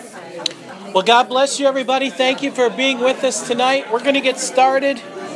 Well, God bless you, everybody. Thank you for being with us tonight. We're going to get started,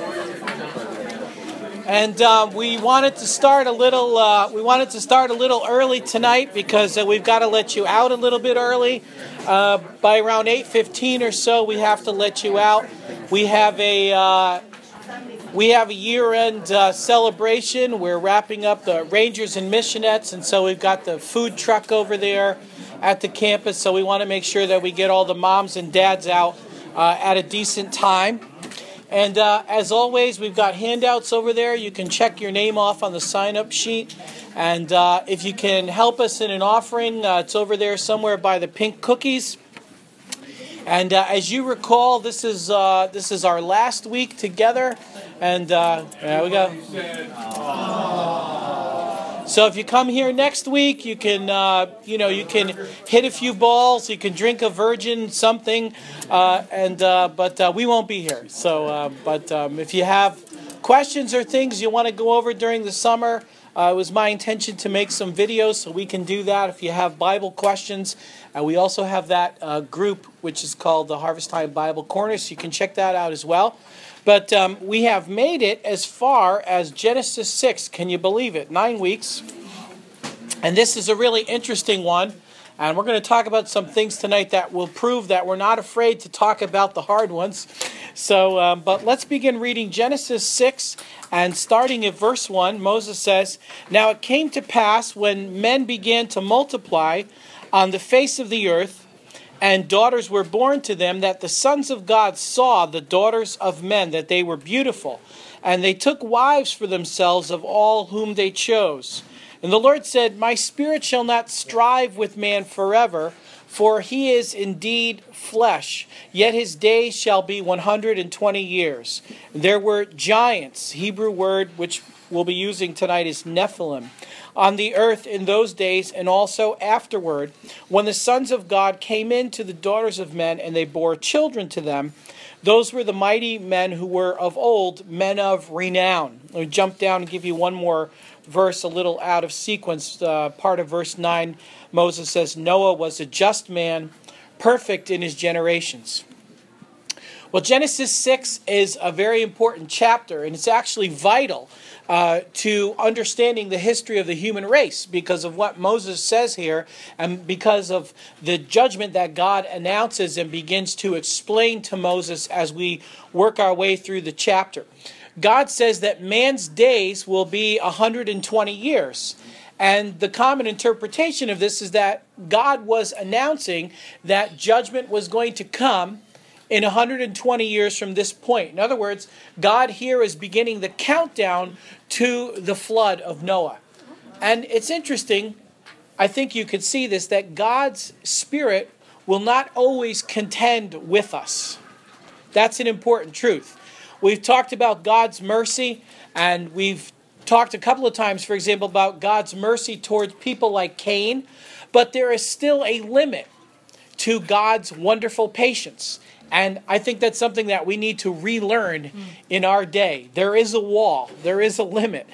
and we wanted to start a little. Early tonight because we've got to let you out a little bit early. By around 8:15 or so, we have to let you out. We have a year-end celebration. We're wrapping up the Rangers and Missionettes, and so we've got the food truck over there at the campus, so we want to make sure that we get all the moms and dads out at a decent time. And as always, we've got handouts over there. You can check your name off on the sign-up sheet. And if you can help us in an offering, it's over there somewhere by the pink cookies. And as you recall, this is our last week together. And there we go. So if you come here next week, you can you can hit a few balls, you can drink a virgin something, but we won't be here. So if you have questions or things you want to go over during the summer, it was my intention to make some videos so we can do that. If you have Bible questions, we also have that group which is called the Harvest Time Bible Corner, so you can check that out as well. But we have made it as far as Genesis 6. Can you believe it? 9 weeks. And this is a really interesting one. And we're going to talk about some things tonight that will prove that we're not afraid to talk about the hard ones. So, but let's begin reading Genesis 6. And starting at verse 1, Moses says, "Now it came to pass when men began to multiply on the face of the earth, and daughters were born to them, that the sons of God saw the daughters of men, that they were beautiful. And they took wives for themselves of all whom they chose. And the Lord said, My spirit shall not strive with man forever, for he is indeed flesh. Yet his days shall be 120 years. There were giants," Hebrew word which we'll be using tonight is Nephilim, "on the earth in those days, and also afterward, when the sons of God came in to the daughters of men, and they bore children to them. Those were the mighty men who were of old, men of renown." Let me jump down and give you one more verse, a little out of sequence. Part of verse 9, Moses says, "Noah was a just man, perfect in his generations." Well, Genesis 6 is a very important chapter, and it's actually vital to understanding the history of the human race because of what Moses says here and because of the judgment that God announces and begins to explain to Moses as we work our way through the chapter. God says that man's days will be 120 years. And the common interpretation of this is that God was announcing that judgment was going to come in 120 years from this point. In other words, God here is beginning the countdown to the flood of Noah. And it's interesting, I think you could see this, that God's Spirit will not always contend with us. That's an important truth. We've talked about God's mercy, and we've talked a couple of times, for example, about God's mercy towards people like Cain, but there is still a limit to God's wonderful patience. And I think that's something that we need to relearn in our day. There is a wall. There is a limit.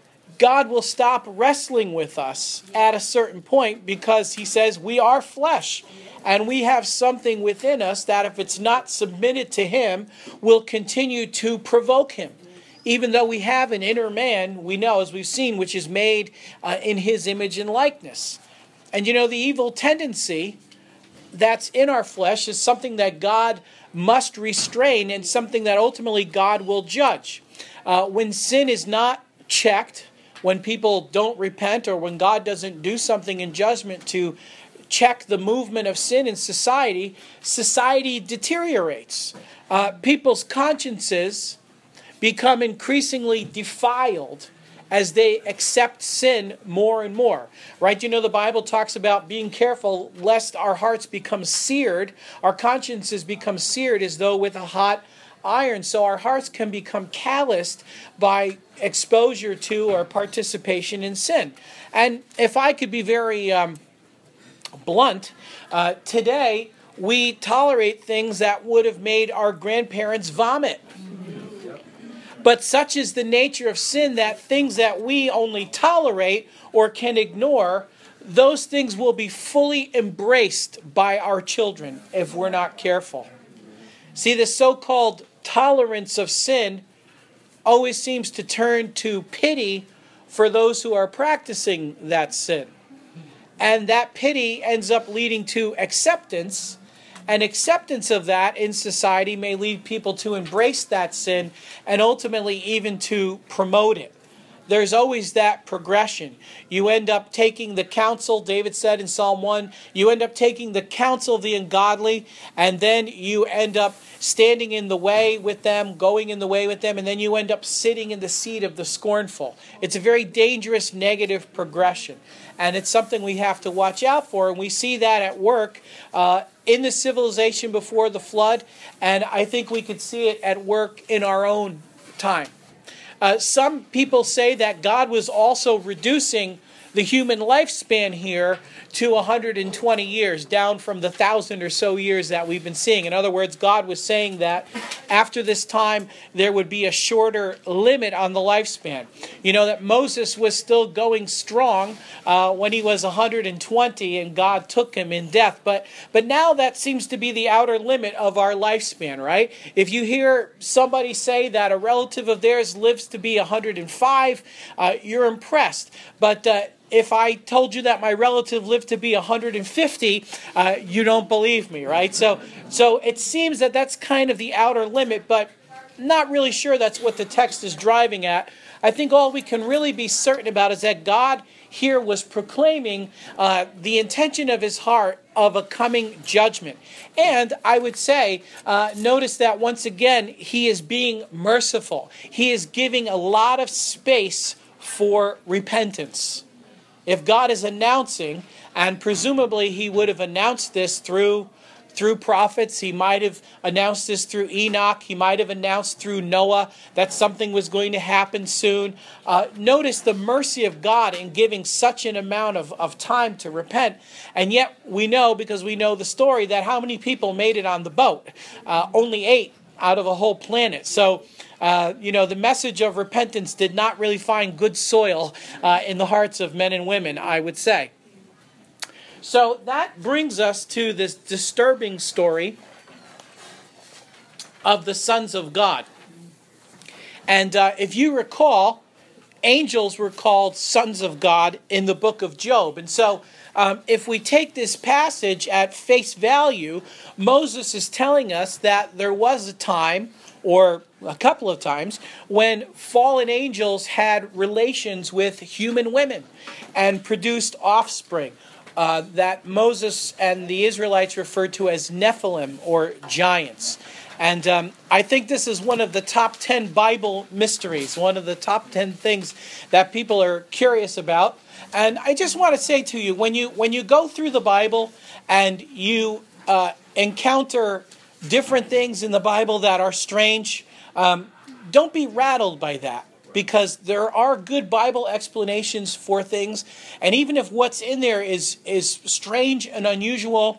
God will stop wrestling with us at a certain point because he says we are flesh. And we have something within us that if it's not submitted to him, will continue to provoke him. Even though we have an inner man, we know, as we've seen, which is made in his image and likeness. And the evil tendency that's in our flesh is something that God must restrain and something that ultimately God will judge. When sin is not checked, when people don't repent, or when God doesn't do something in judgment to check the movement of sin in society, society deteriorates. People's consciences become increasingly defiled as they accept sin more and more. Right? The Bible talks about being careful lest our hearts become seared, our consciences become seared as though with a hot iron. So our hearts can become calloused by exposure to or participation in sin. And if I could be very blunt, today we tolerate things that would have made our grandparents vomit. But such is the nature of sin that things that we only tolerate or can ignore those things will be fully embraced by our children if we're not careful. See, the so-called tolerance of sin always seems to turn to pity for those who are practicing that sin. And that pity ends up leading to acceptance, and acceptance of that in society may lead people to embrace that sin and ultimately even to promote it. There's always that progression. You end up taking the counsel, David said in Psalm 1, you end up taking the counsel of the ungodly, and then you end up standing in the way with them, going in the way with them, and then you end up sitting in the seat of the scornful. It's a very dangerous negative progression, and it's something we have to watch out for, and we see that at work in the civilization before the flood, and I think we could see it at work in our own time. Some people say that God was also reducing the human lifespan here to 120 years, down from the 1,000 or so years that we've been seeing. In other words, God was saying that after this time, there would be a shorter limit on the lifespan. You know that Moses was still going strong when he was 120 and God took him in death. But now that seems to be the outer limit of our lifespan, right? If you hear somebody say that a relative of theirs lives to be 105, you're impressed. But if I told you that my relative lived to be 150, you don't believe me, right? So it seems that that's kind of the outer limit, but not really sure that's what the text is driving at. I think all we can really be certain about is that God here was proclaiming the intention of his heart of a coming judgment. And I would say, notice that once again, he is being merciful. He is giving a lot of space for repentance. If God is announcing, and presumably he would have announced this through prophets, he might have announced this through Enoch, he might have announced through Noah that something was going to happen soon. Notice the mercy of God in giving such an amount of time to repent. And yet we know, because we know the story, that how many people made it on the boat? Only 8 out of a whole planet. So the message of repentance did not really find good soil in the hearts of men and women, I would say. So that brings us to this disturbing story of the sons of God. And if you recall, angels were called sons of God in the book of Job. And so if we take this passage at face value, Moses is telling us that there was a time, or a couple of times, when fallen angels had relations with human women and produced offspring that Moses and the Israelites referred to as Nephilim, or giants. And I think this is one of the top 10 Bible mysteries, one of the top 10 things that people are curious about. And I just want to say to you, when you go through the Bible and you encounter different things in the Bible that are strange, don't be rattled by that, because there are good Bible explanations for things, and even if what's in there is strange and unusual,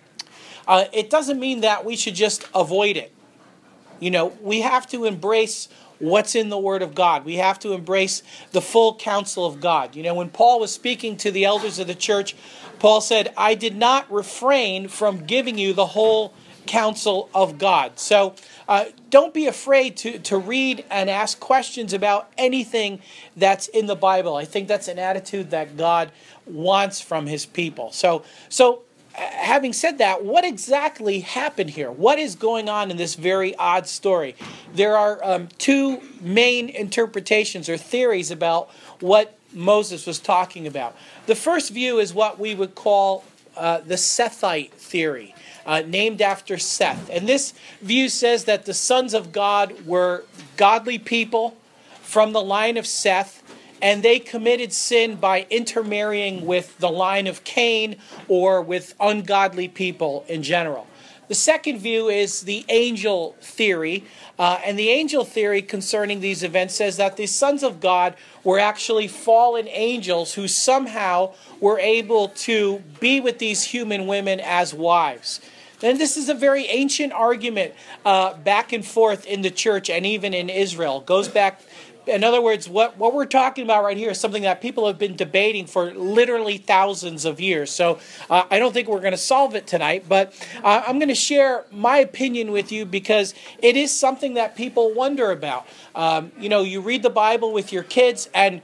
it doesn't mean that we should just avoid it. You know, we have to embrace what's in the Word of God. We have to embrace the full counsel of God. You know, when Paul was speaking to the elders of the church, Paul said, I did not refrain from giving you the whole counsel of God. So don't be afraid to read and ask questions about anything that's in the Bible. I think that's an attitude that God wants from his people. So having said that, what exactly happened here? What is going on in this very odd story? There are two main interpretations or theories about what Moses was talking about. The first view is what we would call the Sethite theory, named after Seth. And this view says that the sons of God were godly people from the line of Seth, and they committed sin by intermarrying with the line of Cain or with ungodly people in general. The second view is the angel theory, and the angel theory concerning these events says that the sons of God were actually fallen angels who somehow were able to be with these human women as wives. And this is a very ancient argument back and forth in the church and even in Israel. It goes back In other words, what we're talking about right here is something that people have been debating for literally thousands of years. So I don't think we're going to solve it tonight, but I'm going to share my opinion with you because it is something that people wonder about. You read the Bible with your kids, and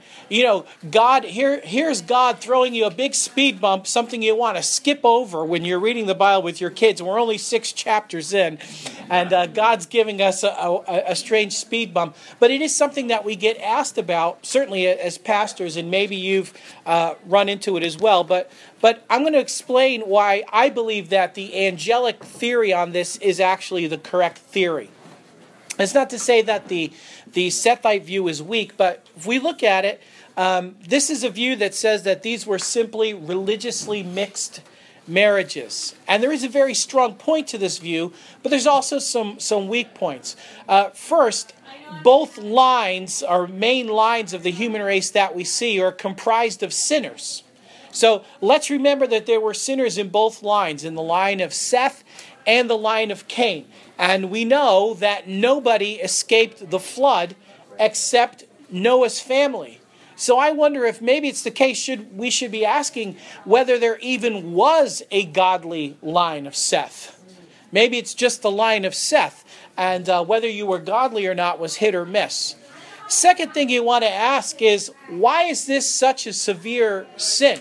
here's God throwing you a big speed bump, something you want to skip over when you're reading the Bible with your kids. We're only 6 chapters in, and God's giving us a strange speed bump. But it is something that we get asked about, certainly as pastors, and maybe you've run into it as well. But I'm going to explain why I believe that the angelic theory on this is actually the correct theory. It's not to say that the Sethite view is weak, but if we look at it, this is a view that says that these were simply religiously mixed marriages. And there is a very strong point to this view, but there's also some weak points. First, both lines, or main lines of the human race that we see, are comprised of sinners. So let's remember that there were sinners in both lines, in the line of Seth and the line of Cain. And we know that nobody escaped the flood except Noah's family. So I wonder if maybe it's the case we should be asking whether there even was a godly line of Seth. Maybe it's just the line of Seth, and whether you were godly or not was hit or miss. Second thing you want to ask is, why is this such a severe sin?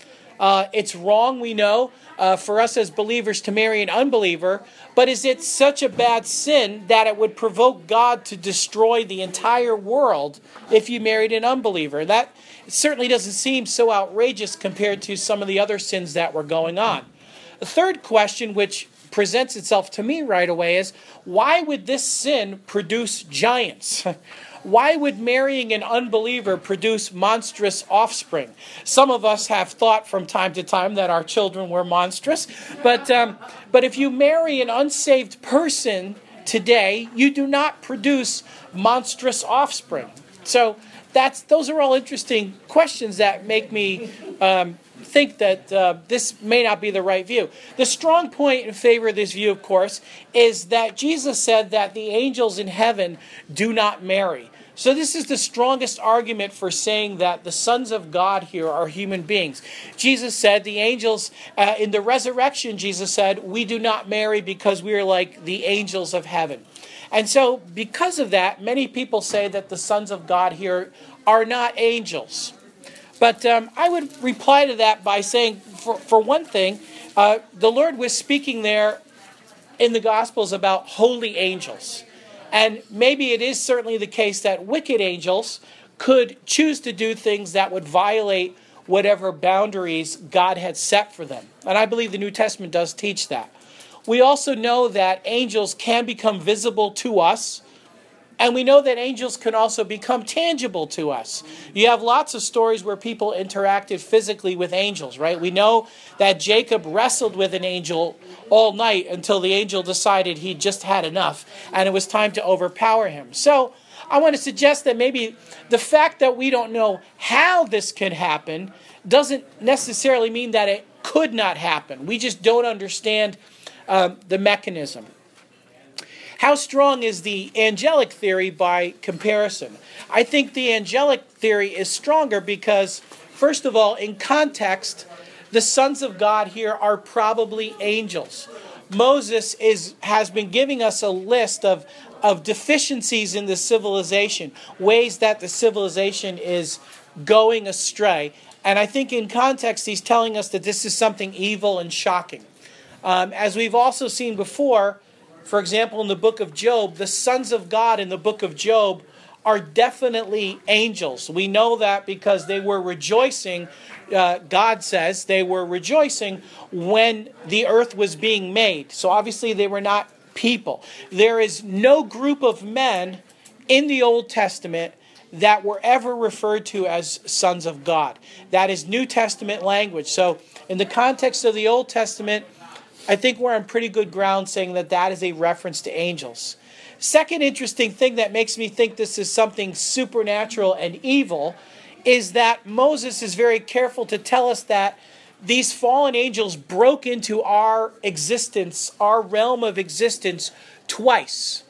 It's wrong, we know, for us as believers to marry an unbeliever, but is it such a bad sin that it would provoke God to destroy the entire world if you married an unbeliever? That certainly doesn't seem so outrageous compared to some of the other sins that were going on. The third question, which presents itself to me right away, is why would this sin produce giants? Why would marrying an unbeliever produce monstrous offspring? Some of us have thought from time to time that our children were monstrous, but if you marry an unsaved person today, you do not produce monstrous offspring. So those are all interesting questions that make me think that this may not be the right view. The strong point in favor of this view, of course, is that Jesus said that the angels in heaven do not marry. So this is the strongest argument for saying that the sons of God here are human beings. Jesus said the angels, in the resurrection, Jesus said, we do not marry because we are like the angels of heaven. And so because of that, many people say that the sons of God here are not angels. But I would reply to that by saying, for one thing, the Lord was speaking there in the Gospels about holy angels. And maybe it is certainly the case that wicked angels could choose to do things that would violate whatever boundaries God had set for them. And I believe the New Testament does teach that. We also know that angels can become visible to us. And we know that angels can also become tangible to us. You have lots of stories where people interacted physically with angels, right? We know that Jacob wrestled with an angel all night until the angel decided he'd just had enough and it was time to overpower him. So I want to suggest that maybe the fact that we don't know how this can happen doesn't necessarily mean that it could not happen. We just don't understand the mechanism. How strong is the angelic theory by comparison? I think the angelic theory is stronger because, first of all, in context, the sons of God here are probably angels. Moses has been giving us a list of deficiencies in the civilization, ways that the civilization is going astray. And I think in context, he's telling us that this is something evil and shocking. As we've also seen before, for example, in the book of Job, the sons of God in the book of Job are definitely angels. We know that because they were rejoicing, God says, they were rejoicing when the earth was being made. So obviously they were not people. There is no group of men in the Old Testament that were ever referred to as sons of God. That is New Testament language. So in the context of the Old Testament, I think we're on pretty good ground saying that that is a reference to angels. Second interesting thing that makes me think this is something supernatural and evil is that Moses is very careful to tell us that these fallen angels broke into our existence, our realm of existence, twice.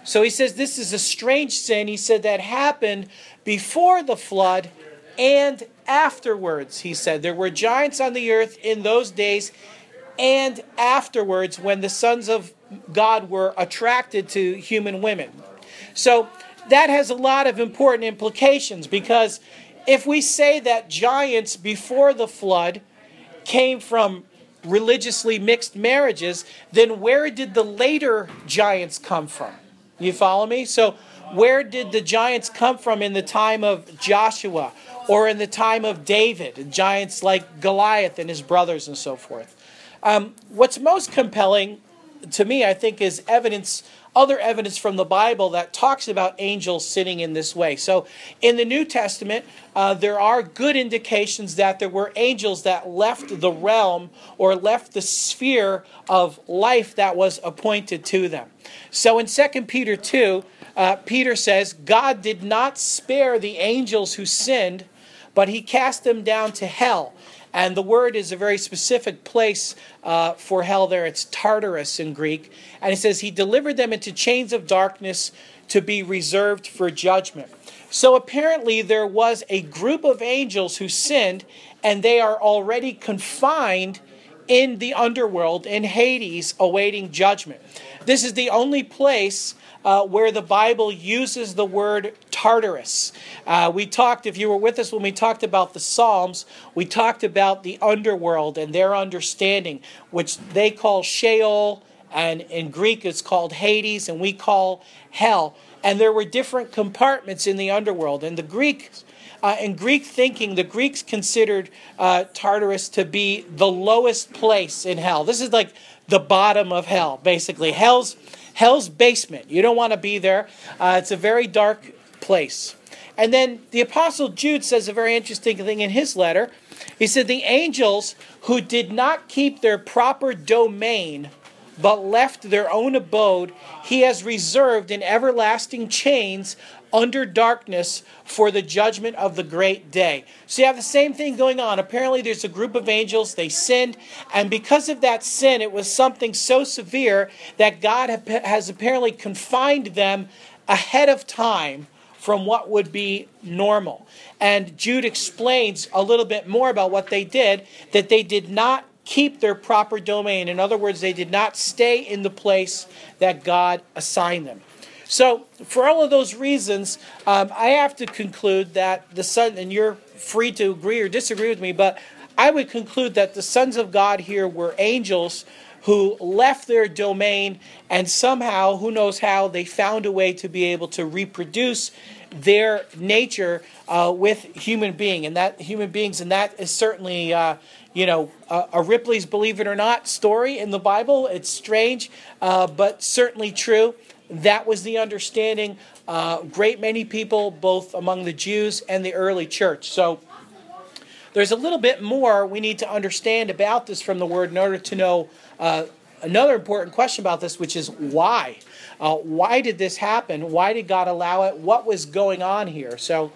So he says this is a strange sin. He said that happened before the flood and afterwards. He said there were giants on the earth in those days and afterwards when the sons of God were attracted to human women. So that has a lot of important implications, because if we say that giants before the flood came from religiously mixed marriages, then where did the later giants come from? You follow me? So where did the giants come from in the time of Joshua or in the time of David? Giants like Goliath and his brothers and so forth. What's most compelling to me, I think, is other evidence from the Bible that talks about angels sinning in this way. So in the New Testament, there are good indications that there were angels that left the realm or left the sphere of life that was appointed to them. So in 2 Peter 2, Peter says, God did not spare the angels who sinned, but he cast them down to hell. And the word is a very specific place for hell there. It's Tartarus in Greek. And it says he delivered them into chains of darkness to be reserved for judgment. So apparently there was a group of angels who sinned, and they are already confined in the underworld, in Hades, awaiting judgment. This is the only place where the Bible uses the word Tartarus. We talked, if you were with us when we talked about the Psalms, we talked about the underworld and their understanding, which they call Sheol, and in Greek it's called Hades, and we call hell. And there were different compartments in the underworld. And in Greek thinking, the Greeks considered Tartarus to be the lowest place in hell. This is like the bottom of hell, basically. Hell's basement. You don't want to be there. It's a very dark place. And then the Apostle Jude says a very interesting thing in his letter. He said, the angels who did not keep their proper domain, but left their own abode, he has reserved in everlasting chains under darkness for the judgment of the great day. So you have the same thing going on. Apparently there's a group of angels, they sinned, and because of that sin, it was something so severe that God has apparently confined them ahead of time from what would be normal. And Jude explains a little bit more about what they did, that they did not keep their proper domain. In other words, they did not stay in the place that God assigned them. So, for all of those reasons, I have to conclude that the Son, and you're free to agree or disagree with me, but I would conclude that the sons of God here were angels who left their domain, and somehow, who knows how, they found a way to be able to reproduce their nature with human beings, and that is certainly a Ripley's Believe It or Not story in the Bible. It's strange, but certainly true. That was the understanding. Great many people, both among the Jews and the early church. So there's a little bit more we need to understand about this from the Word in order to know another important question about this, which is why. Why did this happen? Why did God allow it? What was going on here? So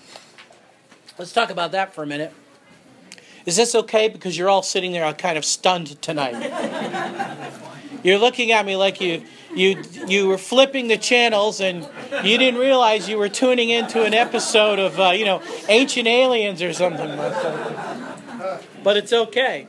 let's talk about that for a minute. Is this okay? Because you're all sitting there kind of stunned tonight. You're looking at me like you were flipping the channels and you didn't realize you were tuning into an episode of Ancient Aliens or something. But it's okay.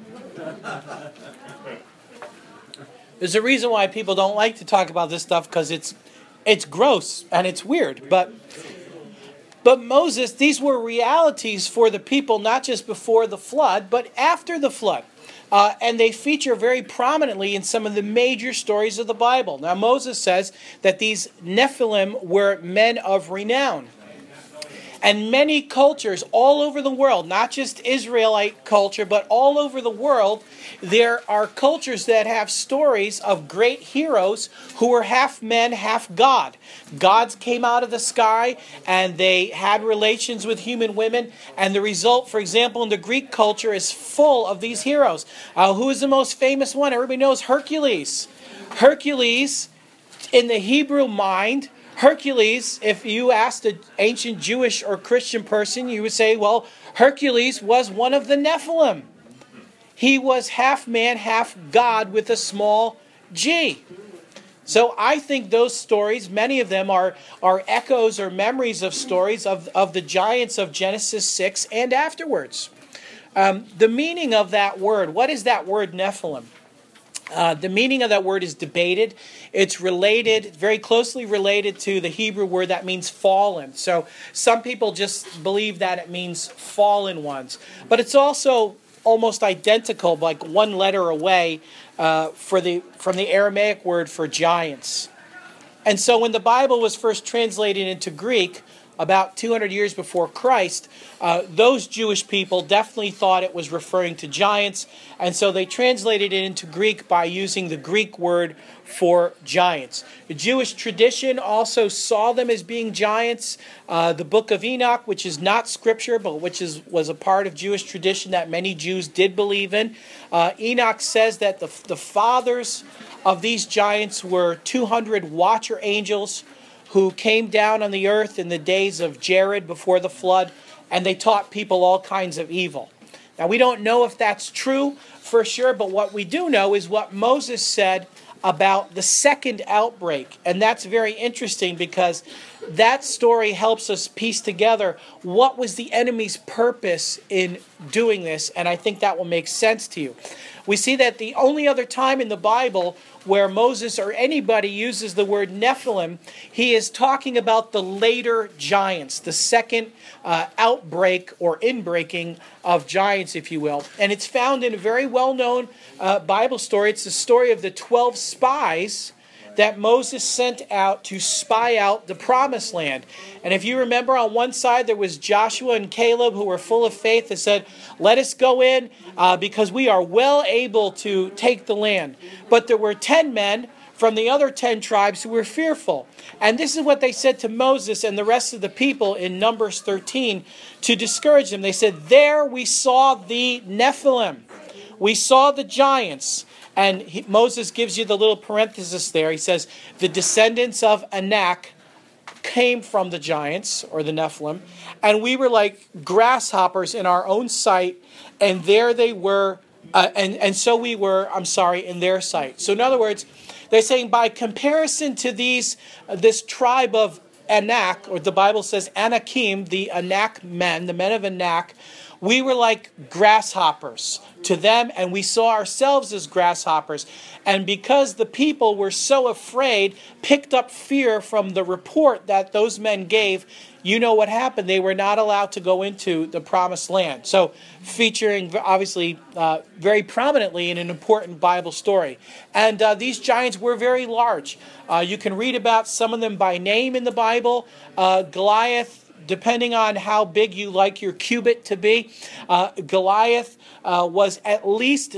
There's a reason why people don't like to talk about this stuff, because it's gross and it's weird. But Moses, these were realities for the people, not just before the flood, but after the flood. And they feature very prominently in some of the major stories of the Bible. Now, Moses says that these Nephilim were men of renown. And many cultures all over the world, not just Israelite culture, but all over the world, there are cultures that have stories of great heroes who were half men, half God. Gods came out of the sky and they had relations with human women. And the result, for example, in the Greek culture is full of these heroes. Who is the most famous one? Everybody knows Hercules. Hercules, in the Hebrew mind, Hercules, if you asked an ancient Jewish or Christian person, you would say, well, Hercules was one of the Nephilim. He was half man, half God with a small g. So I think those stories, many of them are echoes or memories of stories of the giants of Genesis 6 and afterwards. The meaning of that word, what is that word Nephilim? The meaning of that word is debated. It's related, very closely related to the Hebrew word that means fallen. So some people just believe that it means fallen ones. But it's also almost identical, like one letter away from the Aramaic word for giants. And so when the Bible was first translated into Greek, about 200 years before Christ, those Jewish people definitely thought it was referring to giants, and so they translated it into Greek by using the Greek word for giants. The Jewish tradition also saw them as being giants. The book of Enoch, which is not scripture, but which was a part of Jewish tradition that many Jews did believe in. Enoch says that the fathers of these giants were 200 watcher angels who came down on the earth in the days of Jared before the flood, and they taught people all kinds of evil. Now, we don't know if that's true for sure, but what we do know is what Moses said about the second outbreak. And that's very interesting because that story helps us piece together what was the enemy's purpose in doing this, and I think that will make sense to you. We see that the only other time in the Bible where Moses or anybody uses the word Nephilim, he is talking about the later giants, the second outbreak or inbreaking of giants, if you will. And it's found in a very well-known Bible story. It's the story of the 12 spies that Moses sent out to spy out the promised land. And if you remember, on one side there was Joshua and Caleb, who were full of faith, that said, let us go in because we are well able to take the land. But there were 10 men from the other 10 tribes who were fearful. And this is what they said to Moses and the rest of the people in Numbers 13 to discourage them. They said, there we saw the Nephilim. We saw the giants. And Moses gives you the little parenthesis there. He says, the descendants of Anak came from the giants, or the Nephilim, and we were like grasshoppers in our own sight, and there they were, and so we were, in their sight. So in other words, they're saying by comparison to this tribe of Anak, or the Bible says Anakim, the Anak men, the men of Anak, we were like grasshoppers to them, and we saw ourselves as grasshoppers. And because the people were so afraid, picked up fear from the report that those men gave, you know what happened. They were not allowed to go into the promised land. So featuring, obviously, very prominently in an important Bible story. And these giants were very large. You can read about some of them by name in the Bible. Goliath, depending on how big you like your cubit to be, Goliath was at least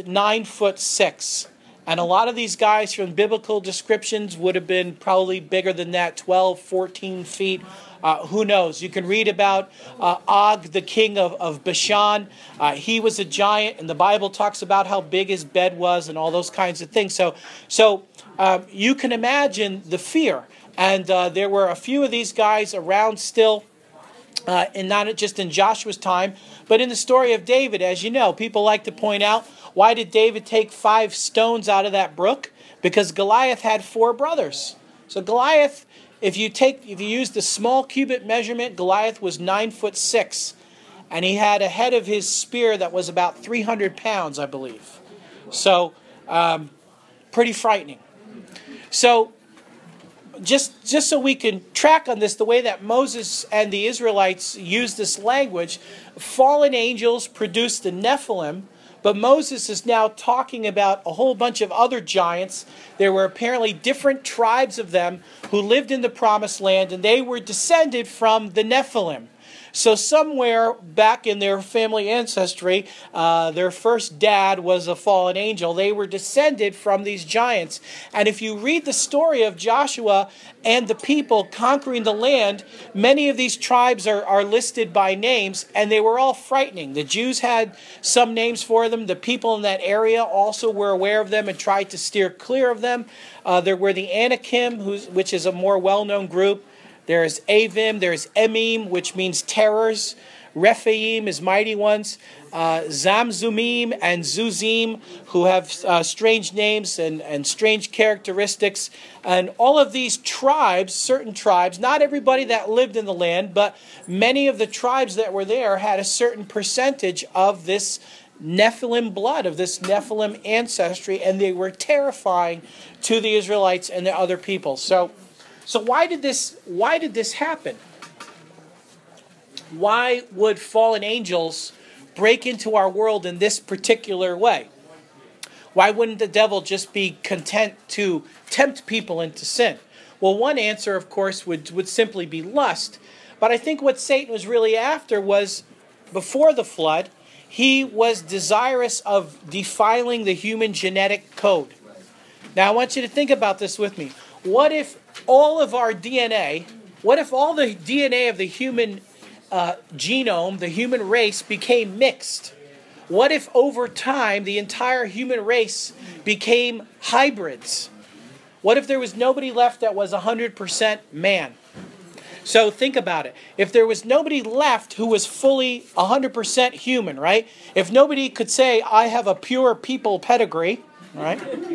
9'6". And a lot of these guys from biblical descriptions would have been probably bigger than that, 12, 14 feet. Who knows? You can read about Og, the king of Bashan. He was a giant, and the Bible talks about how big his bed was and all those kinds of things. So you can imagine the fear. And there were a few of these guys around still. And not just in Joshua's time, but in the story of David. As you know, people like to point out, why did David take 5 stones out of that brook? Because Goliath had 4 brothers. So Goliath, if you use the small cubit measurement, Goliath was 9'6", and he had a head of his spear that was about 300 pounds, I believe. So pretty frightening. So just so we can track on this, the way that Moses and the Israelites use this language, fallen angels produced the Nephilim, but Moses is now talking about a whole bunch of other giants. There were apparently different tribes of them who lived in the promised land, and they were descended from the Nephilim. So somewhere back in their family ancestry, their first dad was a fallen angel. They were descended from these giants. And if you read the story of Joshua and the people conquering the land, many of these tribes are listed by names, and they were all frightening. The Jews had some names for them. The people in that area also were aware of them and tried to steer clear of them. There were the Anakim, which is a more well-known group. There's Avim, there's Emim, which means terrors, Rephaim as mighty ones, Zamzumim and Zuzim, who have strange names and strange characteristics. And all of these tribes, certain tribes, not everybody that lived in the land, but many of the tribes that were there had a certain percentage of this Nephilim blood, of this Nephilim ancestry, and they were terrifying to the Israelites and the other people. So why did this happen? Why would fallen angels break into our world in this particular way? Why wouldn't the devil just be content to tempt people into sin? Well, one answer, of course, would simply be lust. But I think what Satan was really after was, before the flood, he was desirous of defiling the human genetic code. Now, I want you to think about this with me. What if all of our DNA, what if all the DNA of the human genome, the human race, became mixed? What if over time the entire human race became hybrids? What if there was nobody left that was 100% man? So think about it. If there was nobody left who was fully 100% human, right? If nobody could say, I have a pure people pedigree, right?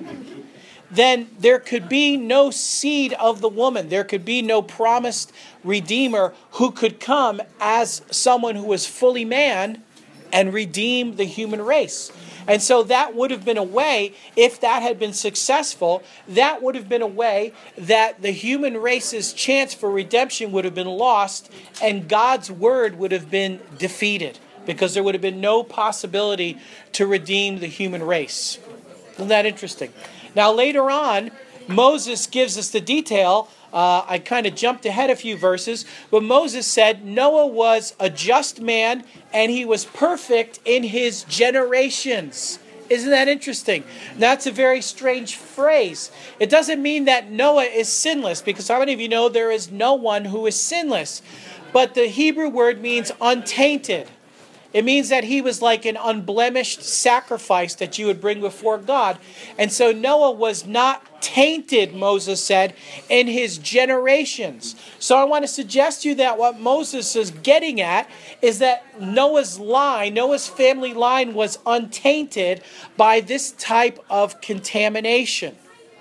Then there could be no seed of the woman. There could be no promised redeemer who could come as someone who was fully man and redeem the human race. And so that would have been a way, if that had been successful, that would have been a way that the human race's chance for redemption would have been lost and God's word would have been defeated, because there would have been no possibility to redeem the human race. Isn't that interesting? Now later on, Moses gives us the detail. I kind of jumped ahead a few verses, but Moses said Noah was a just man and he was perfect in his generations. Isn't that interesting? That's a very strange phrase. It doesn't mean that Noah is sinless, because how many of you know there is no one who is sinless? But the Hebrew word means untainted. It means that he was like an unblemished sacrifice that you would bring before God. And so Noah was not tainted, Moses said, in his generations. So I want to suggest to you that what Moses is getting at is that Noah's family line was untainted by this type of contamination.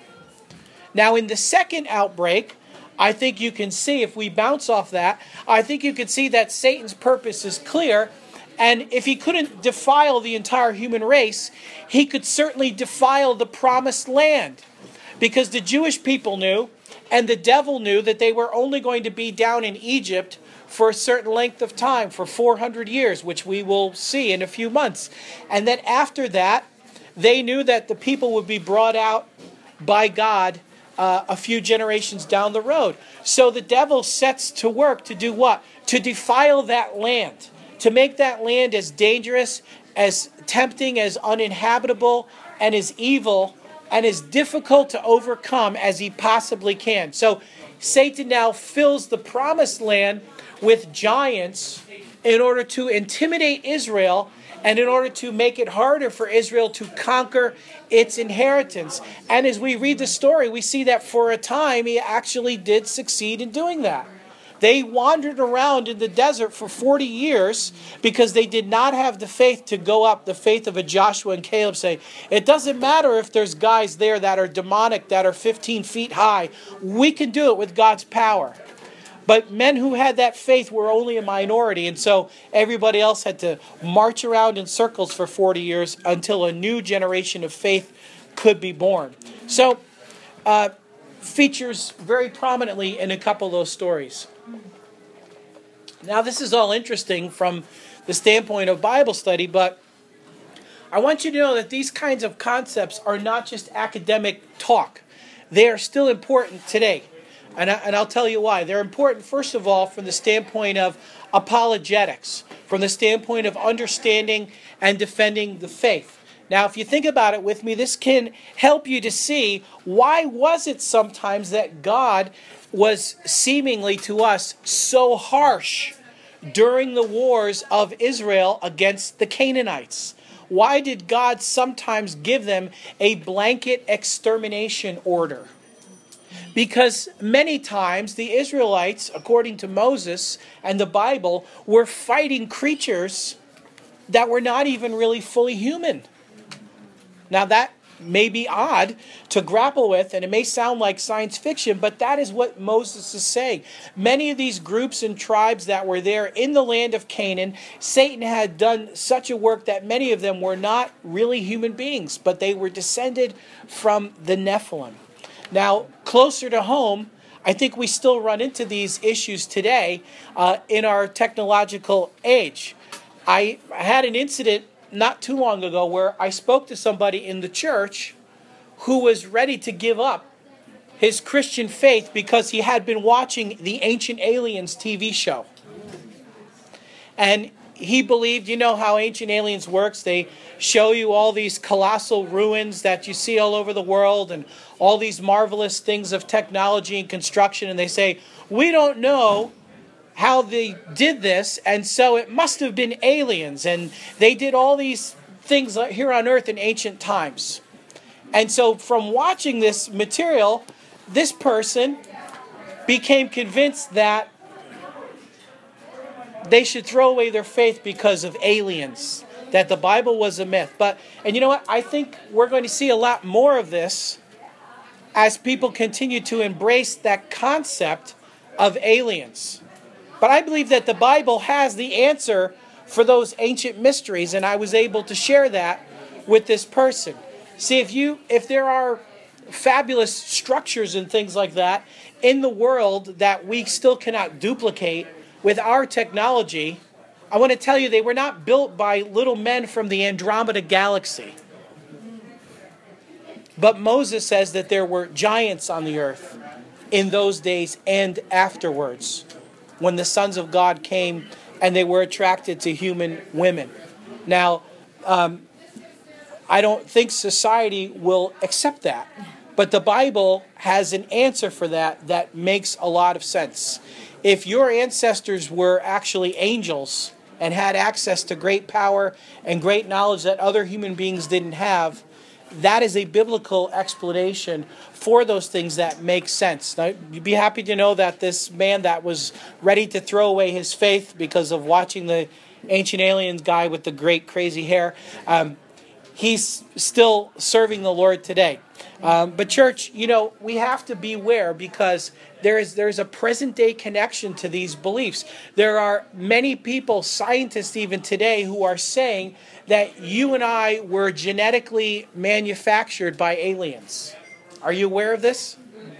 Now in the second outbreak, I think you can see, if we bounce off that, I think you can see that Satan's purpose is clear. And if he couldn't defile the entire human race, he could certainly defile the promised land. Because the Jewish people knew, and the devil knew, that they were only going to be down in Egypt for a certain length of time, for 400 years, which we will see in a few months. And that after that, they knew that the people would be brought out by God a few generations down the road. So the devil sets to work to do what? To defile that land. To make that land as dangerous, as tempting, as uninhabitable, and as evil, and as difficult to overcome as he possibly can. So Satan now fills the promised land with giants in order to intimidate Israel and in order to make it harder for Israel to conquer its inheritance. And as we read the story, we see that for a time he actually did succeed in doing that. They wandered around in the desert for 40 years because they did not have the faith to go up, the faith of a Joshua and Caleb, say, it doesn't matter if there's guys there that are demonic, that are 15 feet high. We can do it with God's power. But men who had that faith were only a minority, and so everybody else had to march around in circles for 40 years until a new generation of faith could be born. So, features very prominently in a couple of those stories. Now, this is all interesting from the standpoint of Bible study, but I want you to know that these kinds of concepts are not just academic talk. They are still important today. And I'll tell you why. They're important, first of all, from the standpoint of apologetics, from the standpoint of understanding and defending the faith. Now, if you think about it with me, this can help you to see why was it sometimes that God was seemingly to us so harsh during the wars of Israel against the Canaanites. Why did God sometimes give them a blanket extermination order? Because many times the Israelites, according to Moses and the Bible, were fighting creatures that were not even really fully human. Now that may be odd to grapple with, and it may sound like science fiction, but that is what Moses is saying. Many of these groups and tribes that were there in the land of Canaan, Satan had done such a work that many of them were not really human beings, but they were descended from the Nephilim. Now, closer to home, I think we still run into these issues today in our technological age. I had an incident not too long ago where I spoke to somebody in the church who was ready to give up his Christian faith because he had been watching the Ancient Aliens TV show. And he believed, you know how Ancient Aliens works. They show you all these colossal ruins that you see all over the world and all these marvelous things of technology and construction. And they say, we don't know how they did this, and so it must have been aliens. And they did all these things here on earth in ancient times. And so from watching this material, this person became convinced that they should throw away their faith because of aliens, that the Bible was a myth. And you know what? I think we're going to see a lot more of this as people continue to embrace that concept of aliens. But I believe that the Bible has the answer for those ancient mysteries, and I was able to share that with this person. See, if there are fabulous structures and things like that in the world that we still cannot duplicate with our technology, I want to tell you they were not built by little men from the Andromeda galaxy. But Moses says that there were giants on the earth in those days and afterwards, when the sons of God came and they were attracted to human women. Now, I don't think society will accept that, but the Bible has an answer for that makes a lot of sense. If your ancestors were actually angels and had access to great power and great knowledge that other human beings didn't have, that is a biblical explanation for those things that make sense. Now, you'd be happy to know that this man that was ready to throw away his faith because of watching the Ancient Aliens guy with the great crazy hair, he's still serving the Lord today. But church, we have to beware because there's a present-day connection to these beliefs. There are many people, scientists even today, who are saying that you and I were genetically manufactured by aliens. Are you aware of this?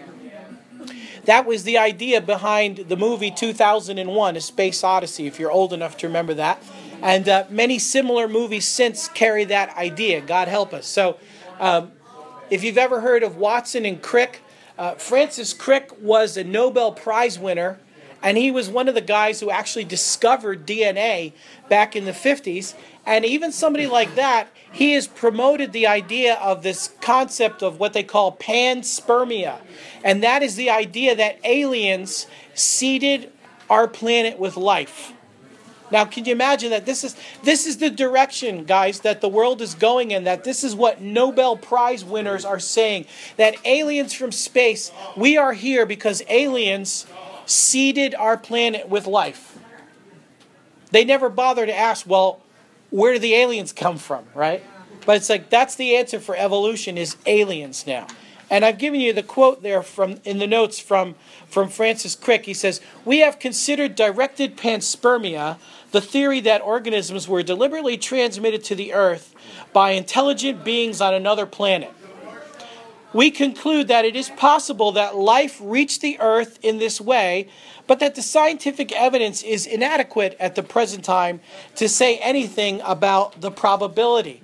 That was the idea behind the movie 2001, A Space Odyssey, if you're old enough to remember that. And many similar movies since carry that idea. God help us. So, if you've ever heard of Watson and Crick, Francis Crick was a Nobel Prize winner, and he was one of the guys who actually discovered DNA back in the 50s. And even somebody like that, he has promoted the idea of this concept of what they call panspermia. And that is the idea that aliens seeded our planet with life. Now, can you imagine that this is the direction, guys, that the world is going in, that this is what Nobel Prize winners are saying, that aliens from space, we are here because aliens seeded our planet with life. They never bother to ask, well, where do the aliens come from, right? But it's like that's the answer for evolution is aliens now. And I've given you the quote there in the notes from Francis Crick. He says, "We have considered directed panspermia, the theory that organisms were deliberately transmitted to the earth by intelligent beings on another planet. We conclude that it is possible that life reached the earth in this way, but that the scientific evidence is inadequate at the present time to say anything about the probability."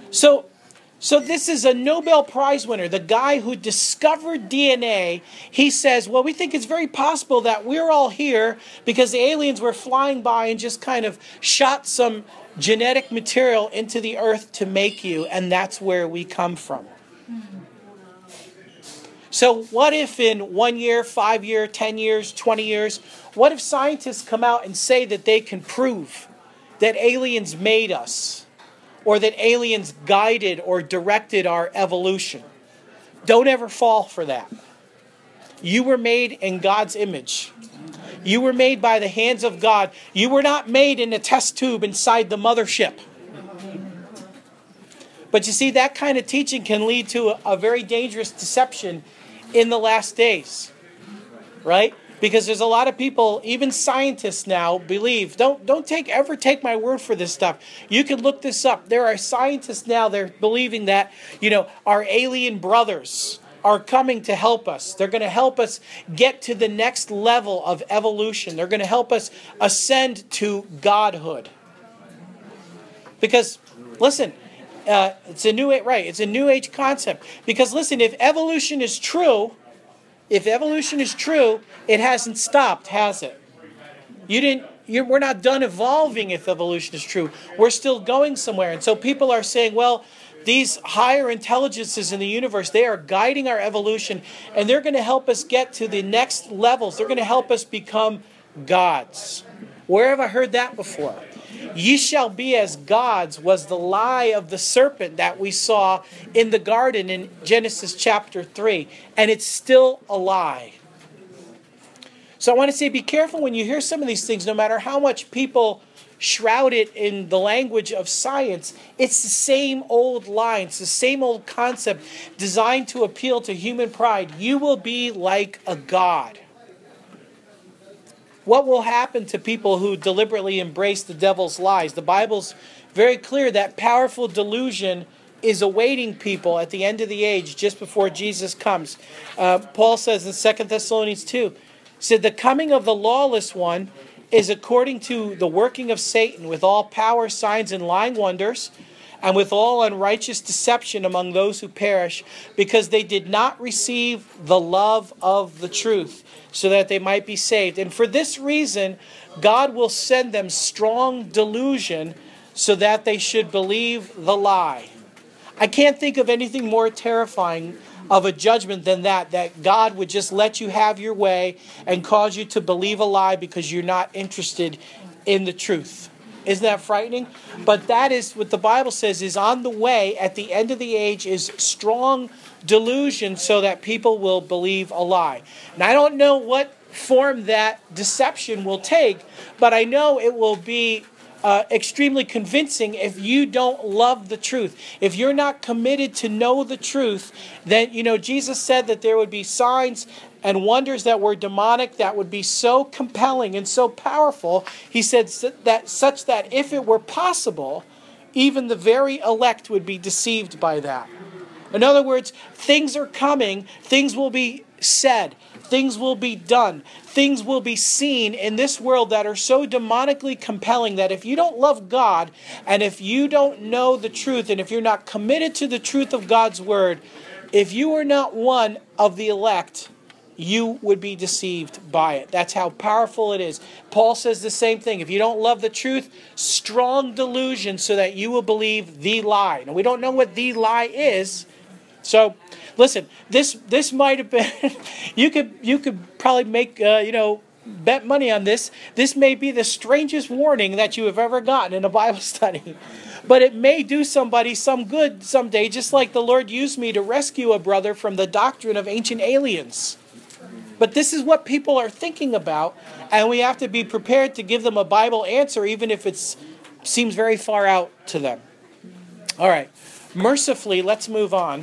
So this is a Nobel Prize winner, the guy who discovered DNA. He says, well, we think it's very possible that we're all here because the aliens were flying by and just kind of shot some genetic material into the earth to make you, and that's where we come from. So what if in 1 year, 5 years, 10 years, 20 years, what if scientists come out and say that they can prove that aliens made us? Or that aliens guided or directed our evolution? Don't ever fall for that. You were made in God's image. You were made by the hands of God. You were not made in a test tube inside the mothership. But you see, that kind of teaching can lead to a very dangerous deception in the last days. Right? Because there's a lot of people, even scientists now, believe, don't ever take my word for this stuff. You can look this up. There are scientists now, they're believing that, our alien brothers are coming to help us. They're going to help us get to the next level of evolution. They're going to help us ascend to godhood. Because, listen, it's a new age concept. Because, listen, if evolution is true, it hasn't stopped, has it? We're not done evolving if evolution is true. We're still going somewhere. And so people are saying, well, these higher intelligences in the universe, they are guiding our evolution, and they're going to help us get to the next levels. They're going to help us become gods. Where have I heard that before? Ye shall be as gods was the lie of the serpent that we saw in the garden in Genesis chapter 3. And it's still a lie. So I want to say, be careful when you hear some of these things, no matter how much people shroud it in the language of science. It's the same old line. It's the same old concept designed to appeal to human pride. You will be like a god. What will happen to people who deliberately embrace the devil's lies? The Bible's very clear that powerful delusion is awaiting people at the end of the age, just before Jesus comes. Paul says in 2 Thessalonians 2, said, the coming of the lawless one is according to the working of Satan, with all power, signs, and lying wonders, and with all unrighteous deception among those who perish, because they did not receive the love of the truth, so that they might be saved. And for this reason, God will send them strong delusion, so that they should believe the lie. I can't think of anything more terrifying of a judgment than that God would just let you have your way and cause you to believe a lie because you're not interested in the truth. Isn't that frightening? But that is what the Bible says is on the way at the end of the age is strong delusion so that people will believe a lie. And I don't know what form that deception will take, but I know it will be extremely convincing if you don't love the truth. If you're not committed to know the truth, then, Jesus said that there would be signs and wonders that were demonic that would be so compelling and so powerful. He said that such that if it were possible, even the very elect would be deceived by that. In other words, things are coming, things will be said, things will be done, things will be seen in this world that are so demonically compelling that if you don't love God, and if you don't know the truth, and if you're not committed to the truth of God's word, if you are not one of the elect, you would be deceived by it. That's how powerful it is. Paul says the same thing. If you don't love the truth, strong delusion so that you will believe the lie. Now, we don't know what the lie is. So, listen, this might have been, you could probably make, bet money on this. This may be the strangest warning that you have ever gotten in a Bible study. But it may do somebody some good someday, just like the Lord used me to rescue a brother from the doctrine of ancient aliens. But this is what people are thinking about, and we have to be prepared to give them a Bible answer, even if it seems very far out to them. All right. Mercifully, let's move on.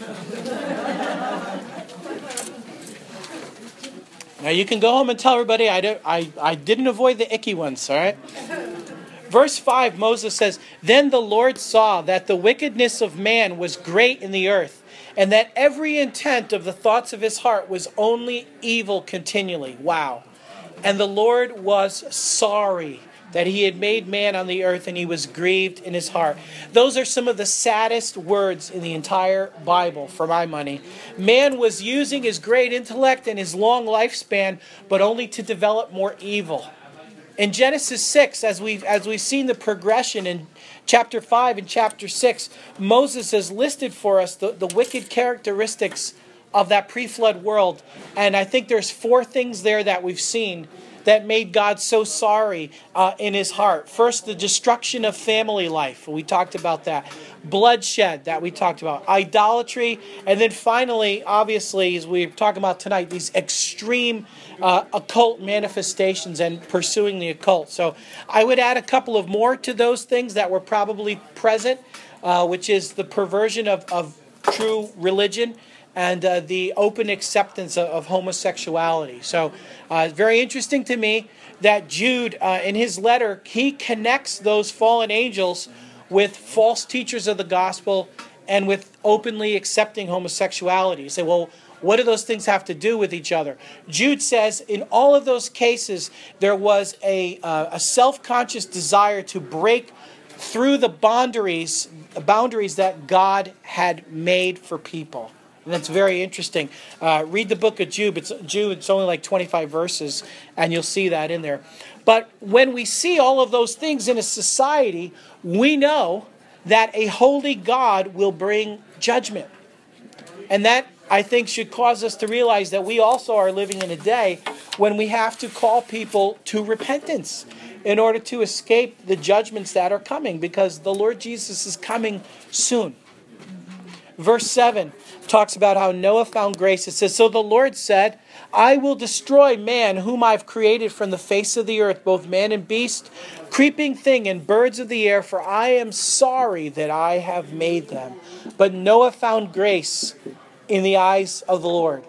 Now you can go home and tell everybody I didn't avoid the icky ones, all right? Verse 5, Moses says, Then the Lord saw that the wickedness of man was great in the earth, and that every intent of the thoughts of his heart was only evil continually. Wow. And the Lord was sorry that he had made man on the earth, and he was grieved in his heart. Those are some of the saddest words in the entire Bible, for my money. Man was using his great intellect and his long lifespan, but only to develop more evil. In Genesis 6, as we've seen the progression in chapter 5 and chapter 6, Moses has listed for us the wicked characteristics of that pre-flood world. And I think there's 4 things there that we've seen that made God so sorry in his heart. First, the destruction of family life. We talked about that. Bloodshed that we talked about. Idolatry. And then finally, obviously, as we're talking about tonight, these extreme occult manifestations and pursuing the occult. So I would add a couple of more to those things that were probably present, which is the perversion of true religion and the open acceptance of homosexuality. So it's very interesting to me that Jude, in his letter, he connects those fallen angels with false teachers of the gospel and with openly accepting homosexuality. You say, well, what do those things have to do with each other? Jude says in all of those cases, there was a self-conscious desire to break through the boundaries that God had made for people. And that's very interesting. Read the book of Jude. It's only like 25 verses, and you'll see that in there. But when we see all of those things in a society, we know that a holy God will bring judgment. And that, I think, should cause us to realize that we also are living in a day when we have to call people to repentance in order to escape the judgments that are coming, because the Lord Jesus is coming soon. Verse 7 talks about how Noah found grace. It says, "So the Lord said, I will destroy man whom I've created from the face of the earth, both man and beast, creeping thing and birds of the air, for I am sorry that I have made them. But Noah found grace in the eyes of the Lord."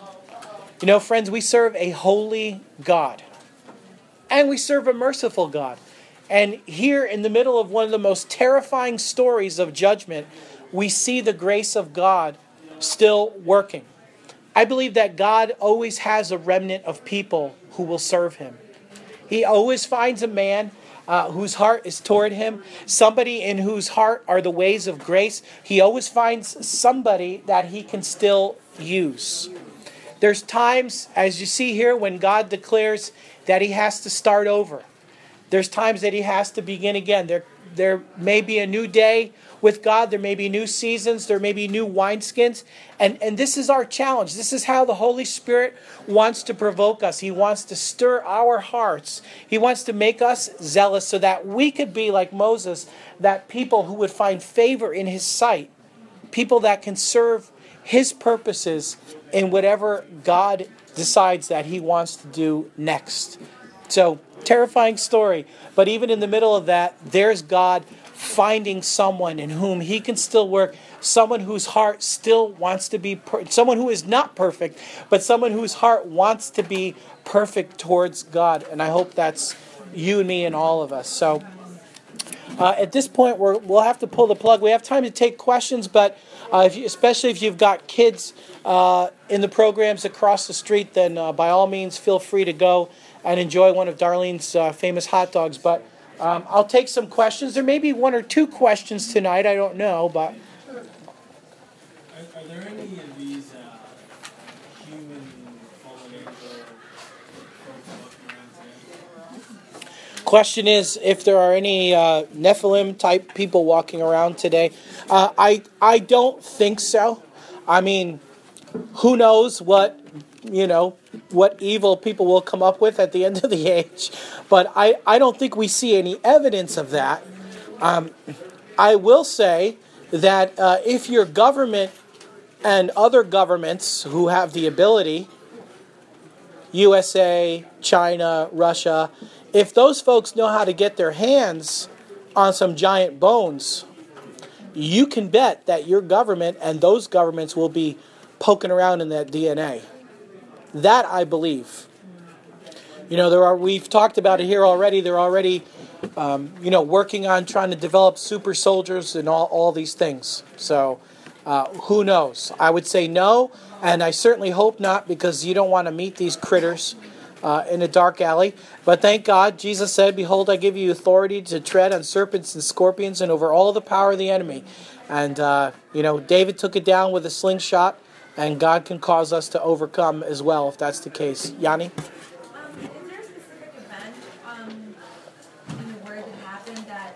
You know, friends, we serve a holy God. And we serve a merciful God. And here in the middle of one of the most terrifying stories of judgment, we see the grace of God still working. I believe that God always has a remnant of people who will serve him. He always finds a man whose heart is toward him, somebody in whose heart are the ways of grace. He always finds somebody that he can still use. There's times, as you see here, when God declares that he has to start over. There's times that he has to begin again. There may be a new day with God. There may be new seasons. There may be new wineskins. And this is our challenge. This is how the Holy Spirit wants to provoke us. He wants to stir our hearts. He wants to make us zealous so that we could be like Moses, that people who would find favor in his sight, people that can serve his purposes in whatever God decides that he wants to do next. So, terrifying story. But even in the middle of that, there's God finding someone in whom he can still work, someone whose heart still wants to be, someone who is not perfect, but someone whose heart wants to be perfect towards God. And I hope that's you and me and all of us. So at this point, we'll have to pull the plug. We have time to take questions, but especially if you've got kids in the programs across the street, then by all means, feel free to go and enjoy one of Darlene's famous hot dogs. But I'll take some questions. There may be one or two questions tonight. I don't know, but are there any of these human fallen angel folks walking around today? question is if there are any Nephilim type people walking around today. I don't think so. I mean, who knows what evil people will come up with at the end of the age. But I don't think we see any evidence of that. I will say that if your government and other governments who have the ability, USA, China, Russia, if those folks know how to get their hands on some giant bones, you can bet that your government and those governments will be poking around in that DNA. That I believe. We've talked about it here already. They're already, working on trying to develop super soldiers and all these things. So, who knows? I would say no, and I certainly hope not, because you don't want to meet these critters in a dark alley. But thank God, Jesus said, "Behold, I give you authority to tread on serpents and scorpions and over all the power of the enemy." And, David took it down with a slingshot, and God can cause us to overcome as well, if that's the case. Yanni? Is there a specific event in the Word that happened that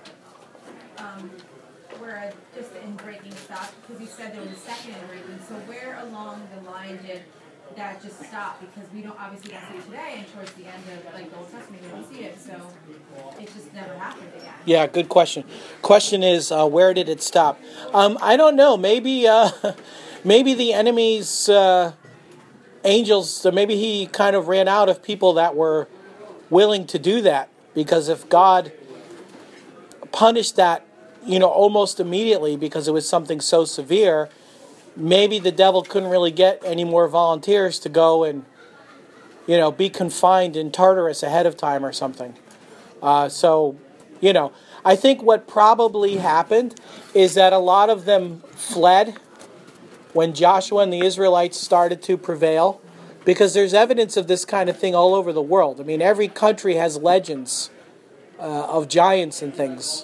where just the inbreaking stopped? Because you said there was a second inbreaking. So where along the line did that just stopped? Because we don't obviously don't see it today, and towards the end of like the Old Testament, we don't see it, so it just never happened again. Yeah, good question. Question is, where did it stop? I don't know. Maybe maybe the enemy's angels. So maybe he kind of ran out of people that were willing to do that. Because if God punished that, almost immediately because it was something so severe, maybe the devil couldn't really get any more volunteers to go and, be confined in Tartarus ahead of time or something. So, I think what probably happened is that a lot of them fled when Joshua and the Israelites started to prevail, because there's evidence of this kind of thing all over the world. I mean, every country has legends of giants and things.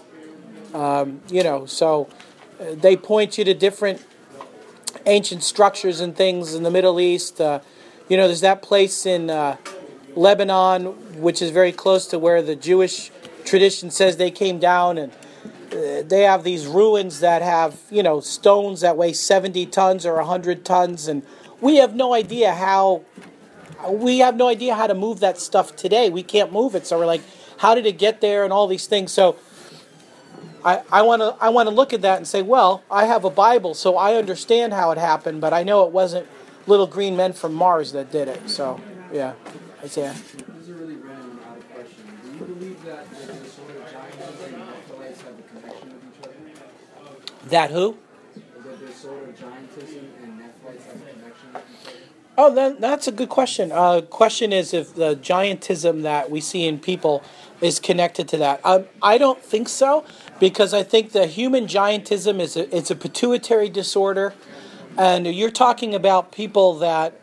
So they point you to different ancient structures and things in the Middle East. There's that place in Lebanon, which is very close to where the Jewish tradition says they came down, and they have these ruins that have, stones that weigh 70 tons or 100 tons, and we have no idea how to move that stuff today. We can't move it, so we're like, how did it get there, and all these things. So I want to look at that and say, well, I have a Bible, so I understand how it happened, but I know it wasn't little green men from Mars that did it. So, yeah, Isaiah. This is a really random out of question. Do you believe that the sort of giants and Nephilites have a connection with each other? That who? That the sort of giantism and Nephilites have a connection with each other? Oh, that's a good question. Question is if the giantism that we see in people is connected to that. I don't think so, because I think the human giantism it's a pituitary disorder, and you're talking about people that,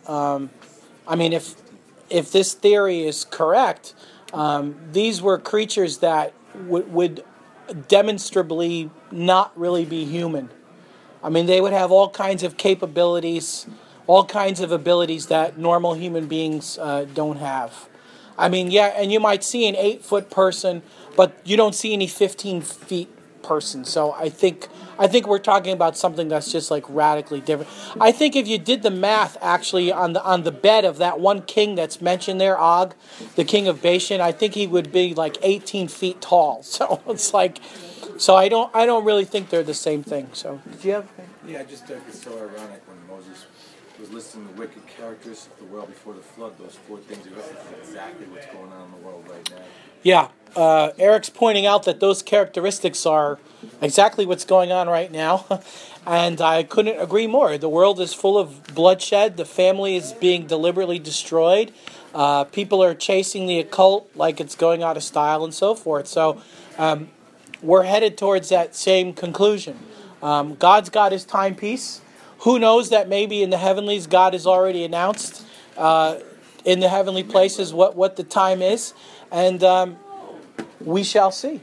if this theory is correct, these were creatures that would demonstrably not really be human. I mean, they would have all kinds of capabilities, all kinds of abilities that normal human beings don't have. I mean, yeah, and you might see an 8-foot person, but you don't see any 15 feet person. So I think we're talking about something that's just like radically different. I think if you did the math actually on the bed of that one king that's mentioned there, Og, the king of Bashan, I think he would be like 18 feet tall. So it's like, so I don't really think they're the same thing. So did you have? Yeah, I just think it's so ironic when Moses was listing the wicked characters of the world before the flood. Those 4 things are exactly what's going on in the world right now. Yeah, Eric's pointing out that those characteristics are exactly what's going on right now, and I couldn't agree more. The world is full of bloodshed. The family is being deliberately destroyed. People are chasing the occult like it's going out of style and so forth. So we're headed towards that same conclusion. God's got his timepiece. Who knows that maybe in the heavenlies God has already announced in the heavenly places what the time is, and we shall see.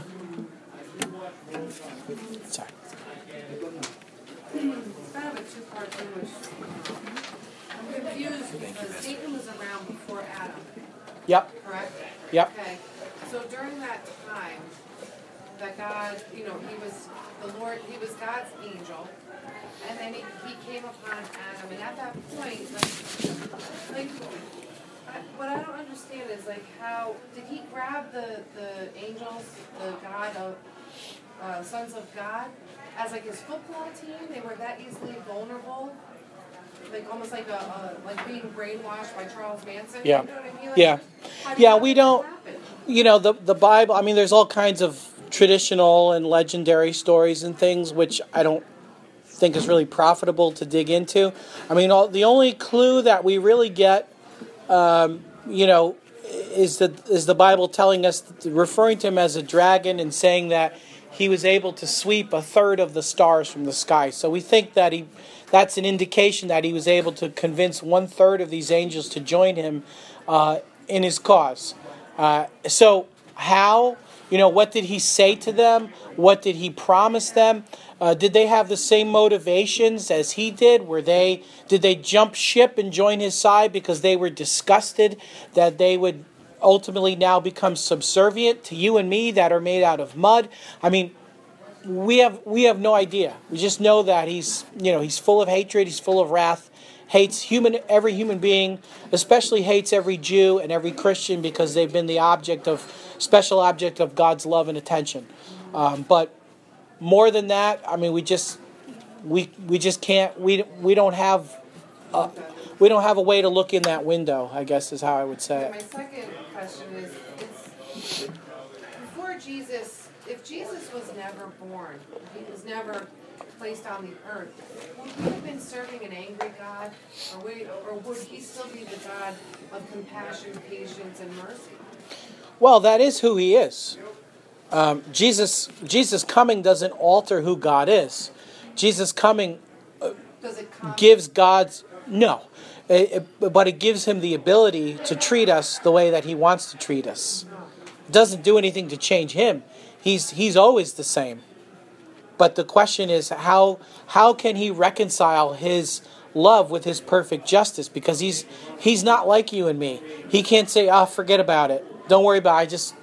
Sorry. It's kind of a two-part thing, which I'm confused because Satan was around before Adam, Yep. correct? Yep. Okay, so during that time, that God, he was the Lord, he was God's angel, and then he came upon Adam, and at that point, what I don't understand is how did he grab the angels, the God of sons of God, as his football team? They were that easily vulnerable, almost like being brainwashed by Charles Manson. Yeah. You know what I mean? Yeah. How did Yeah, that we don't. happen? The Bible. I mean, there's all kinds of traditional and legendary stories and things which I don't think is really profitable to dig into. I mean, the only clue that we really get, is the Bible telling us, referring to him as a dragon and saying that he was able to sweep 1/3 of the stars from the sky. So we think that that's an indication that he was able to convince 1/3 of these angels to join him in his cause. So how? What did he say to them? What did he promise them? Did they have the same motivations as he did? Did they jump ship and join his side because they were disgusted that they would ultimately now become subservient to you and me that are made out of mud? I mean, we have no idea. We just know that he's full of hatred, he's full of wrath, hates every human being, especially hates every Jew and every Christian because they've been the special object of God's love and attention. But more than that, I mean, we just can't. We don't have a way to look in that window, I guess is how I would say My it. second question is before Jesus, if Jesus was never born, if he was never placed on the earth, would he have been serving an angry God? Or would he still be the God of compassion, patience, and mercy? Well, that is who he is. Jesus coming doesn't alter who God is. Jesus coming Does it come? gives God's... No. But it gives him the ability to treat us the way that he wants to treat us. It doesn't do anything to change him. He's always the same. But the question is, how can he reconcile his love with his perfect justice? Because he's not like you and me. He can't say, forget about it. Don't worry about it. I just,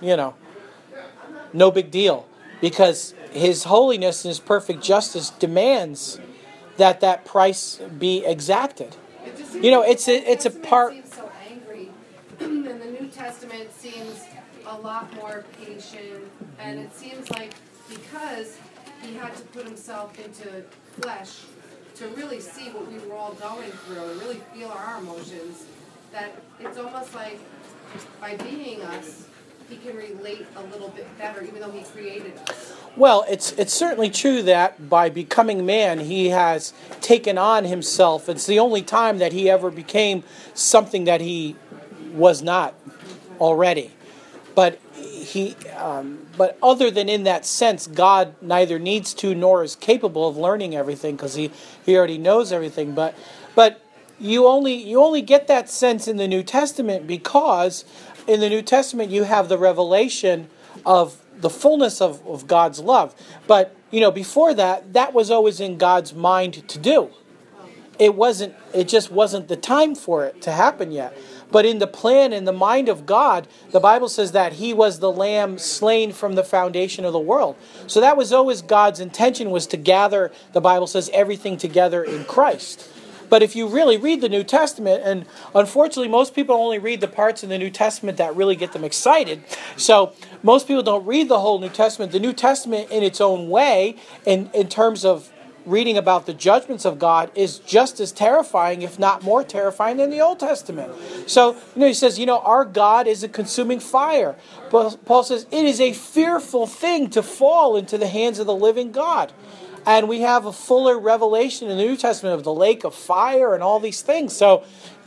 no big deal. Because his holiness and his perfect justice demands that price be exacted. It just seems It's a Old Testament part... seems so angry, and the New Testament seems a lot more patient, and it seems like because he had to put himself into flesh to really see what we were all going through and really feel our emotions, that it's almost like by being us, he can relate a little bit better, even though he created us. Well, it's certainly true that by becoming man, he has taken on himself. It's the only time that he ever became something that he was not already. But but other than in that sense, God neither needs to nor is capable of learning everything because he already knows everything. But you only get that sense in the New Testament because in the New Testament you have the revelation of the fullness of God's love. But before that was always in God's mind to do. It just wasn't the time for it to happen yet. But in the plan and the mind of God, the Bible says that he was the lamb slain from the foundation of the world. So that was always God's intention, was to gather, the Bible says, everything together in Christ. But if you really read the New Testament, and unfortunately most people only read the parts in the New Testament that really get them excited, so most people don't read the whole New Testament. The New Testament in its own way, in terms of reading about the judgments of God, is just as terrifying, if not more terrifying, than the Old Testament. So, he says, our God is a consuming fire. Paul says, it is a fearful thing to fall into the hands of the living God. And we have a fuller revelation in the New Testament of the lake of fire and all these things. So,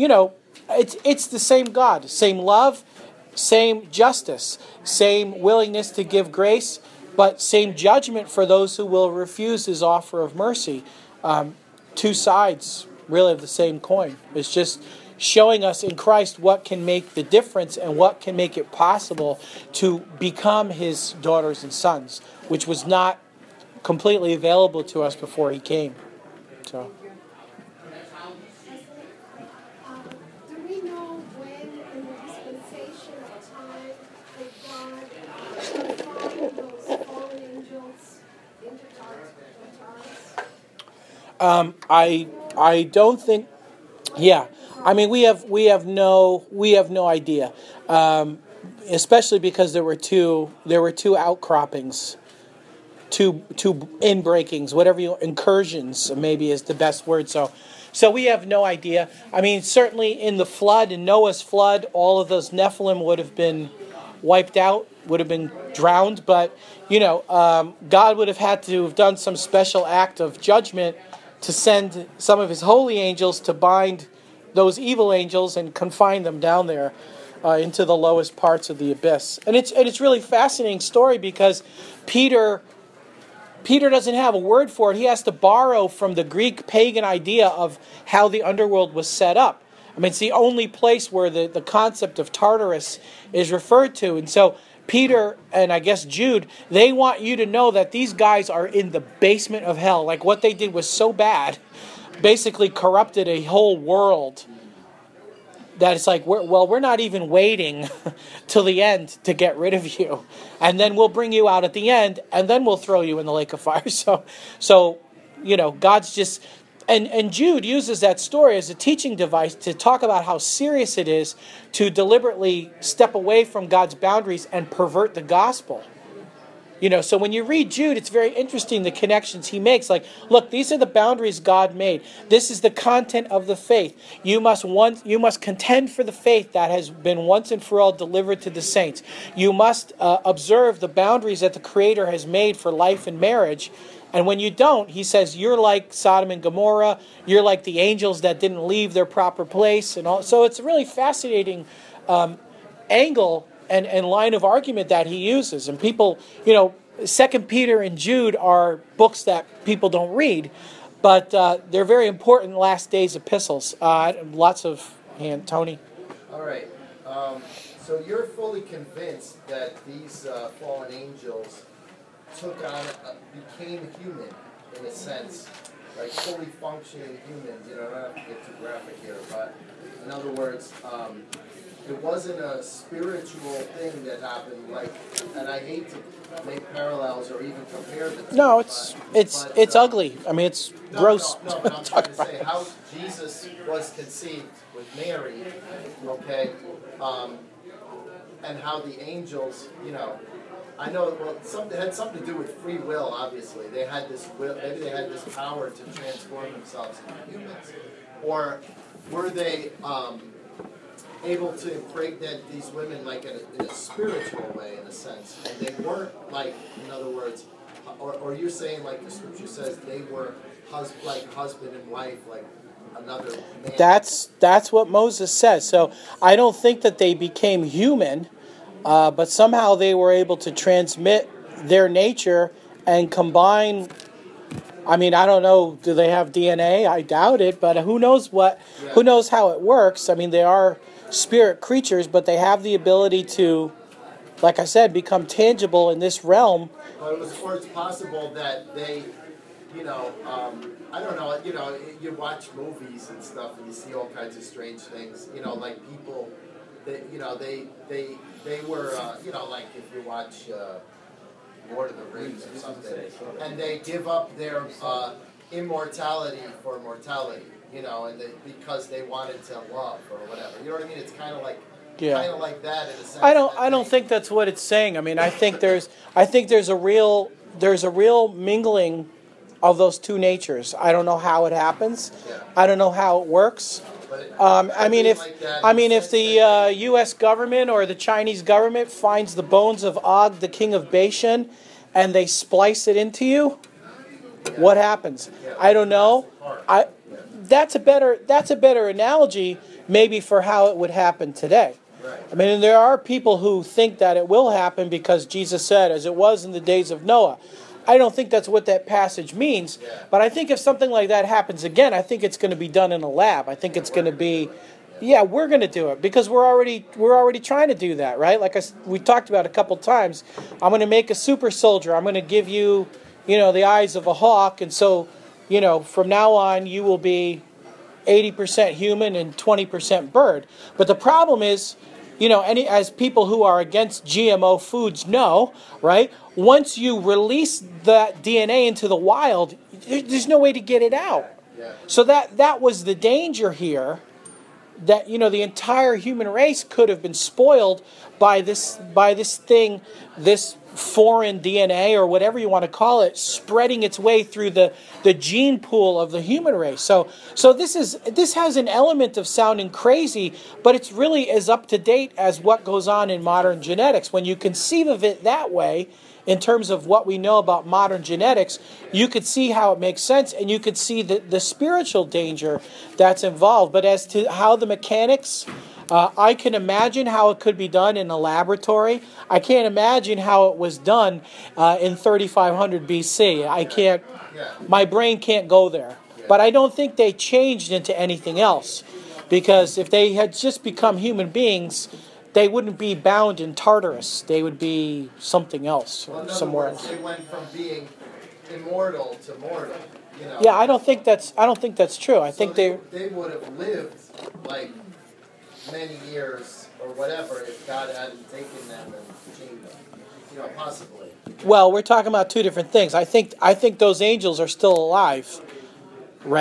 it's the same God, same love, same justice, same willingness to give grace, but same judgment for those who will refuse his offer of mercy. Two sides, really, of the same coin. It's just showing us in Christ what can make the difference and what can make it possible to become his daughters and sons, which was not completely available to us before he came. So. Do we know when in the dispensation of time that God confined those fallen angels into Tartarus? I don't think. Yeah, I mean we have no idea, especially because there were two outcroppings. Two inbreakings, incursions maybe is the best word. So we have no idea. I mean, certainly in the flood, in Noah's flood, all of those Nephilim would have been wiped out, would have been drowned. But God would have had to have done some special act of judgment to send some of his holy angels to bind those evil angels and confine them down there into the lowest parts of the abyss. And it's really fascinating story because Peter doesn't have a word for it. He has to borrow from the Greek pagan idea of how the underworld was set up. I mean, it's the only place where the concept of Tartarus is referred to. And so Peter and I guess Jude, they want you to know that these guys are in the basement of hell. Like what they did was so bad, basically corrupted a whole world, that it's like, we're not even waiting till the end to get rid of you. And then we'll bring you out at the end, and then we'll throw you in the lake of fire. So God's just, And Jude uses that story as a teaching device to talk about how serious it is to deliberately step away from God's boundaries and pervert the gospel. So when you read Jude, it's very interesting the connections he makes. Like, look, these are the boundaries God made. This is the content of the faith. You must contend for the faith that has been once and for all delivered to the saints. You must observe the boundaries that the Creator has made for life and marriage. And when you don't, he says, you're like Sodom and Gomorrah. You're like the angels that didn't leave their proper place. And all. So it's a really fascinating angle and line of argument that he uses. And people, 2 Peter and Jude are books that people don't read, but they're very important last days epistles. Lots of hand. Tony? All right. So you're fully convinced that these fallen angels became human in a sense, like fully functioning humans. I don't have to get too graphic here, but in other words, it wasn't a spiritual thing that happened. And I hate to make parallels or even compare the two. No, it's ugly. I mean, it's gross. No, but I'm trying to say how Jesus was conceived with Mary, okay, and how the angels, I know, it had something to do with free will, obviously. They had this will, maybe they had this power to transform themselves into humans. Or were they able to impregnate these women in a spiritual way, in a sense? And they weren't in other words, or you're saying like the scripture says, they were husband and wife, like another man? That's what Moses says. So I don't think that they became human. But somehow they were able to transmit their nature and combine. I mean, I don't know. Do they have DNA? I doubt it. But who knows Who knows how it works? I mean, they are spirit creatures, but they have the ability to, like I said, become tangible in this realm. Or it's possible that they, I don't know. You watch movies and stuff, and you see all kinds of strange things. Like people. They were, like if you watch Lord of the Rings or something, and they give up their immortality for mortality, because they wanted to love or whatever. You know what I mean? It's kind of like that in a sense. I don't think that's what it's saying. I mean, I think there's a real mingling of those two natures. I don't know how it happens. Yeah. I don't know how it works. If the U.S. government or the Chinese government finds the bones of Og, the king of Bashan, and they splice it into you, what happens? I don't know. That's a better analogy, maybe, for how it would happen today. I mean, there are people who think that it will happen because Jesus said, as it was in the days of Noah. I don't think that's what that passage means, but I think if something like that happens again, I think it's going to be done in a lab. I think it's going to be, we're going to do it because we're already trying to do that, right? Like we talked about a couple times. I'm going to make a super soldier. I'm going to give you, the eyes of a hawk, and so, from now on you will be 80% human and 20% bird. But the problem is, as people who are against GMO foods know, right? Once you release that DNA into the wild, there's no way to get it out. Yeah. So that was the danger here, that the entire human race could have been spoiled by this thing, this foreign DNA or whatever you want to call it, spreading its way through the gene pool of the human race. So this has an element of sounding crazy, but it's really as up to date as what goes on in modern genetics. When you conceive of it that way, in terms of what we know about modern genetics, you could see how it makes sense, and you could see the spiritual danger that's involved. But as to how the mechanics, I can imagine how it could be done in a laboratory. I can't imagine how it was done in 3500 BC. I can't. My brain can't go there. But I don't think they changed into anything else, because if they had just become human beings, they wouldn't be bound in Tartarus. They would be something else, or somewhere else. They went from being immortal to mortal. Yeah, I don't think that's true. I think they would have lived like many years or whatever if God hadn't taken them and changed them. Possibly. Well, we're talking about two different things. I think those angels are still alive, right?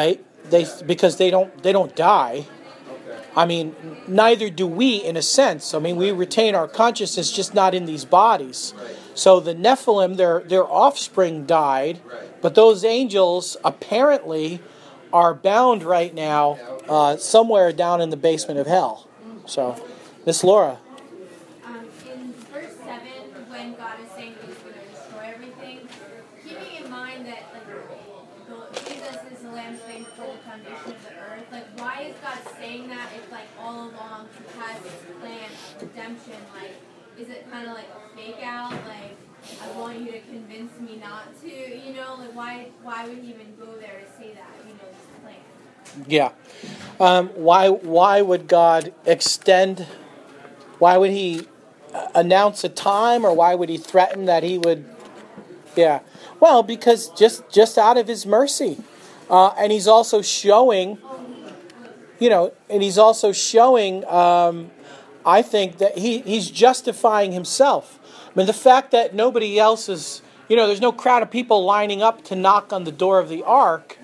because they don't die. I mean, neither do we in a sense. I mean, we retain our consciousness, just not in these bodies. Right. So the Nephilim, their offspring died, Right. but those angels apparently are bound right now somewhere down in the basement of hell. So, Miss Laura. In verse 7, when God is saying that He's going to destroy everything, keeping in mind that Jesus is the Lamb slain before the foundation of the earth, like why is God saying that if like all along He has this plan of redemption? Like, is it kind of like a fake out? Like, I want you to convince me not to, like why would He even go there to say that, this plan? Yeah. Why would God extend? Why would He announce a time, or why would He threaten that He would? Yeah. Well, because just out of His mercy, and He's also showing, I think that He's justifying Himself. I mean, the fact that nobody else is, there's no crowd of people lining up to knock on the door of the ark.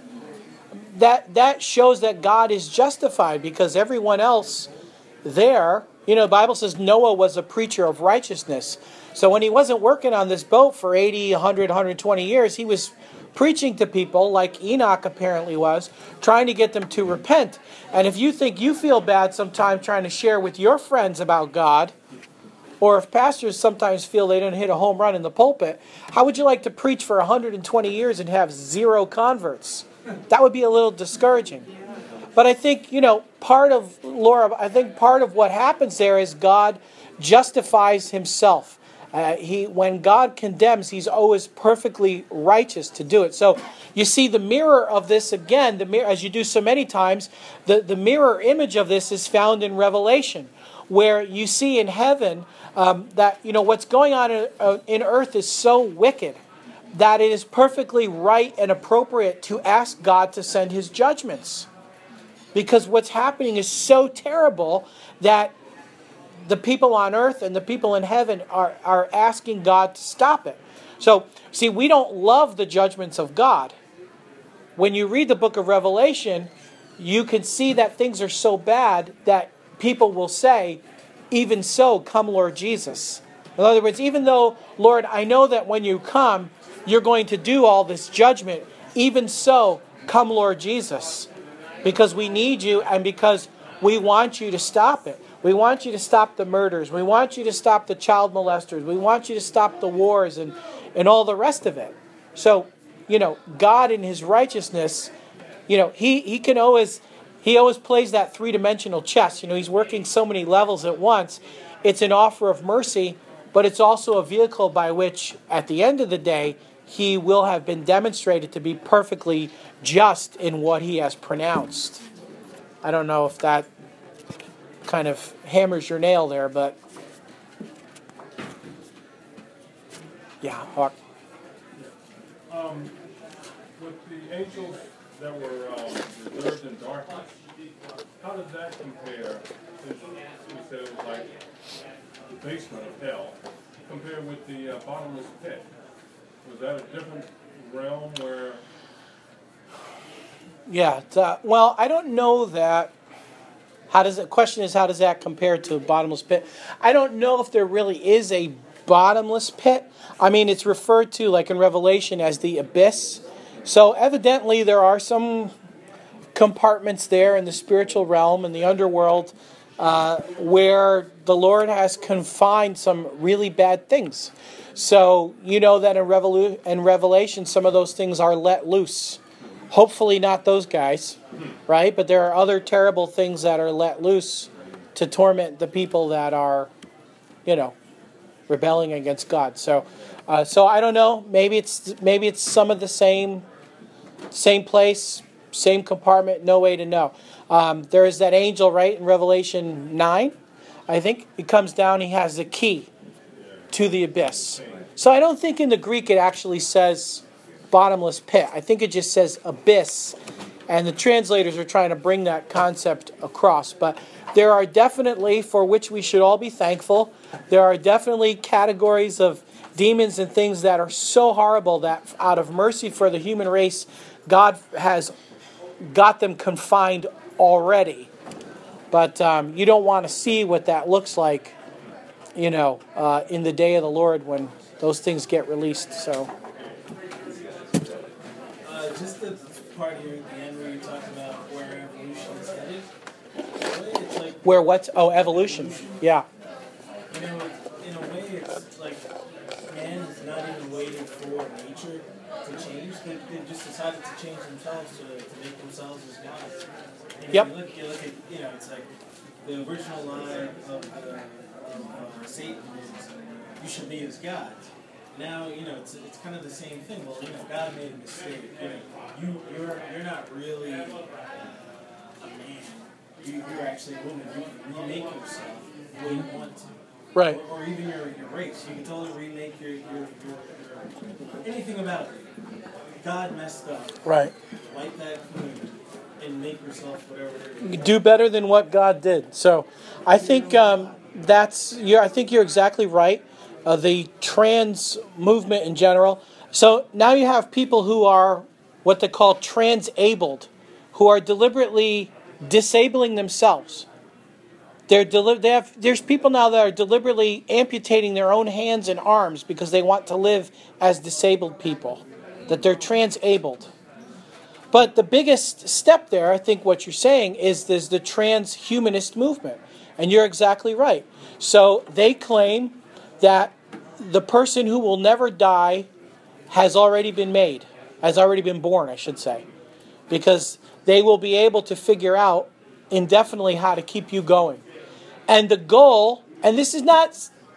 That shows that God is justified, because everyone else there, the Bible says Noah was a preacher of righteousness. So when he wasn't working on this boat for 80, 100, 120 years, he was preaching to people like Enoch apparently was, trying to get them to repent. And if you think you feel bad sometimes trying to share with your friends about God, or if pastors sometimes feel they didn't hit a home run in the pulpit, how would you like to preach for 120 years and have 0 converts? That would be a little discouraging. But I think, part of what happens there is God justifies Himself. When God condemns, He's always perfectly righteous to do it. So you see the mirror of this again, as you do so many times, the mirror image of this is found in Revelation, where you see in heaven that what's going on in earth is so wicked that it is perfectly right and appropriate to ask God to send His judgments. Because what's happening is so terrible that the people on earth and the people in heaven are asking God to stop it. So, see, we don't love the judgments of God. When you read the book of Revelation, you can see that things are so bad that people will say, even so, come Lord Jesus. In other words, even though, Lord, I know that when you come, you're going to do all this judgment, even so, come Lord Jesus. Because we need you, and because we want you to stop it. We want you to stop the murders. We want you to stop the child molesters. We want you to stop the wars and all the rest of it. So, God in His righteousness, He always plays that three-dimensional chess. He's working so many levels at once. It's an offer of mercy, but it's also a vehicle by which, at the end of the day, He will have been demonstrated to be perfectly just in what He has pronounced. I don't know if that kind of hammers your nail there, but yeah, Hawk. With the angels that were reserved in darkness, how does that compare? Since we said it was like the basement of hell, compared with the bottomless pit. Was that a different realm where? Yeah. Well, I don't know that. Question is, how does that compare to a bottomless pit? I don't know if there really is a bottomless pit. I mean, it's referred to, like in Revelation, as the abyss. So evidently there are some compartments there in the spiritual realm, in the underworld, where the Lord has confined some really bad things. So you know that in Revelation, some of those things are let loose. Hopefully not those guys, right? But there are other terrible things that are let loose to torment the people that are, rebelling against God. So I don't know. Maybe it's some of the same place, same compartment. No way to know. There is that angel, right, in Revelation 9. I think he comes down. He has the key to the abyss. So I don't think in the Greek it actually says bottomless pit. I think it just says abyss, and the translators are trying to bring that concept across. But there are definitely, for which we should all be thankful, there are definitely categories of demons and things that are so horrible that out of mercy for the human race, God has got them confined already. But you don't want to see what that looks like, in the day of the Lord when those things get released. So. Just the part here at the end where you talk about where evolution is headed. In a way, it's like Where what? Oh, evolution. Yeah. in a way, it's like man is not even waiting for nature to change. They just decided to change themselves to make themselves as gods. And Yep. You look at, it's like the original line of Satan is, "You should be as gods." Now, it's kind of the same thing. Well, God made a mistake. You're not really a man. You're actually a woman. You can remake yourself the way you want to. Right. Or even your race. You can totally remake your anything about it. God messed up. Right. Wipe that clean and make yourself whatever it is. You do better than what God did. So, I think I think you're exactly right. The trans movement in general. So now you have people who are what they call transabled, who are deliberately disabling themselves. There's people now that are deliberately amputating their own hands and arms because they want to live as disabled people, that they're transabled. But the biggest step there, I think what you're saying, is there's the transhumanist movement. And you're exactly right. So they claim that the person who will never die has already been made, has already been born, I should say. Because they will be able to figure out indefinitely how to keep you going. And the goal, and this is not,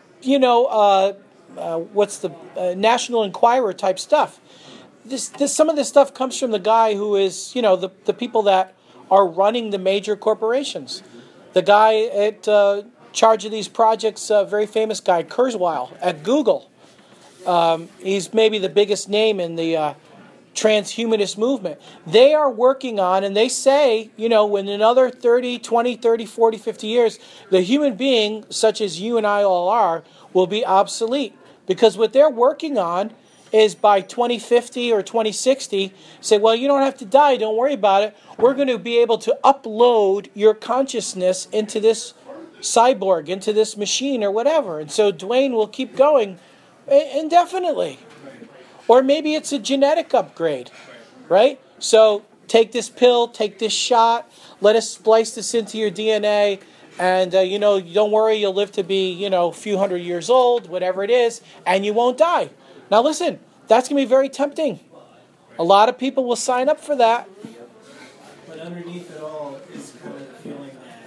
what's the National Enquirer type stuff. Some of this stuff comes from the guy who is, the people that are running the major corporations. The guy at charge of these projects, a very famous guy, Kurzweil at Google. He's maybe the biggest name in the transhumanist movement. They are working on, and they say, in another 30, 20, 30, 40, 50 years, the human being, such as you and I all are, will be obsolete. Because what they're working on is by 2050 or 2060, say, well, you don't have to die, don't worry about it. We're going to be able to upload your consciousness into this cyborg, into this machine or whatever. And so Dwayne will keep going indefinitely. Or maybe it's a genetic upgrade, right? So take this pill, take this shot, let us splice this into your DNA, and, don't worry, you'll live to be, a few hundred years old, whatever it is, and you won't die. Now listen, that's going to be very tempting. A lot of people will sign up for that. But underneath it all is kind of the feeling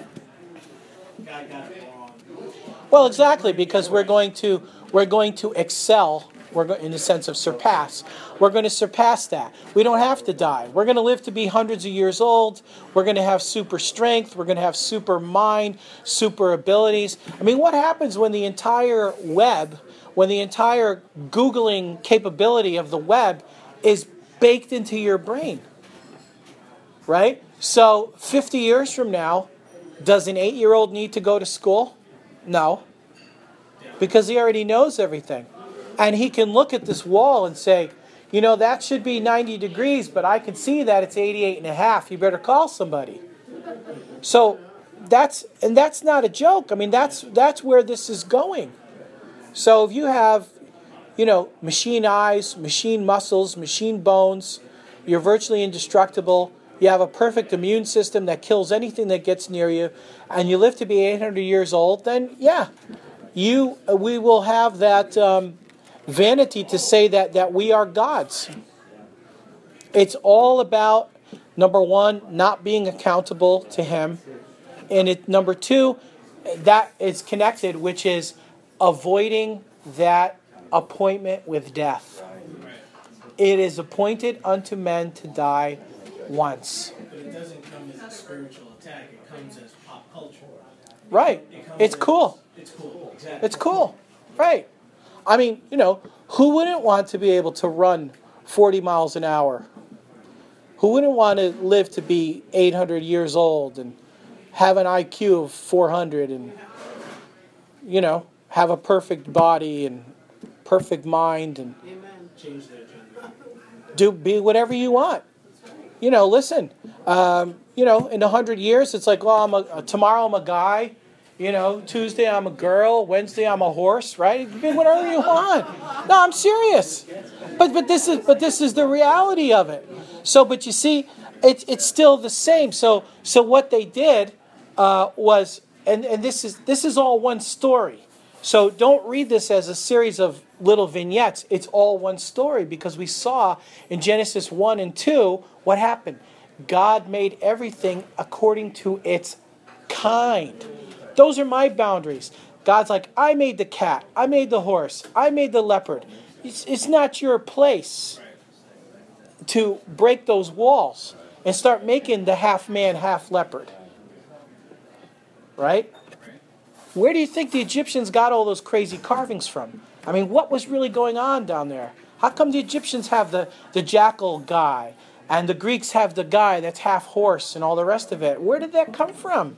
that God got it wrong. Well, exactly, because we're going to excel. In the sense of surpass. We're going to surpass that. We don't have to die. We're going to live to be hundreds of years old. We're going to have super strength. We're going to have super mind, super abilities. I mean, what happens when the entire web, when the entire Googling capability of the web is baked into your brain? Right? So 50 years from now, does an 8-year-old need to go to school? No. Because he already knows everything. And he can look at this wall and say, that should be 90 degrees, but I can see that it's 88.5. You better call somebody. So that's not a joke. I mean, that's where this is going. So if you have, machine eyes, machine muscles, machine bones, you're virtually indestructible. You have a perfect immune system that kills anything that gets near you, and you live to be 800 years old, then yeah, we will have that vanity to say that we are gods. It's all about, number one, not being accountable to Him, and number two, that is connected, which is avoiding that appointment with death. It is appointed unto men to die once. But it doesn't come as a spiritual attack. It comes as pop culture. Right. It's cool. It's cool. Exactly. It's cool. Right. I mean, who wouldn't want to be able to run 40 miles an hour? Who wouldn't want to live to be 800 years old and have an IQ of 400 and, have a perfect body and perfect mind and change their gender. be whatever you want? listen, in 100 years, it's like, well, tomorrow I'm a guy, Tuesday I'm a girl, Wednesday I'm a horse, right? You can be whatever you want. No, I'm serious. But this is the reality of it. So, but you see, it's still the same. So what they did was, and this is all one story. So don't read this as a series of little vignettes. It's all one story, because we saw in Genesis 1 and 2 what happened. God made everything according to its kind. Those are my boundaries. God's like, I made the cat, I made the horse, I made the leopard. It's not your place to break those walls and start making the half man, half leopard. Right? Where do you think the Egyptians got all those crazy carvings from? I mean, what was really going on down there? How come the Egyptians have the jackal guy, and the Greeks have the guy that's half horse and all the rest of it? Where did that come from?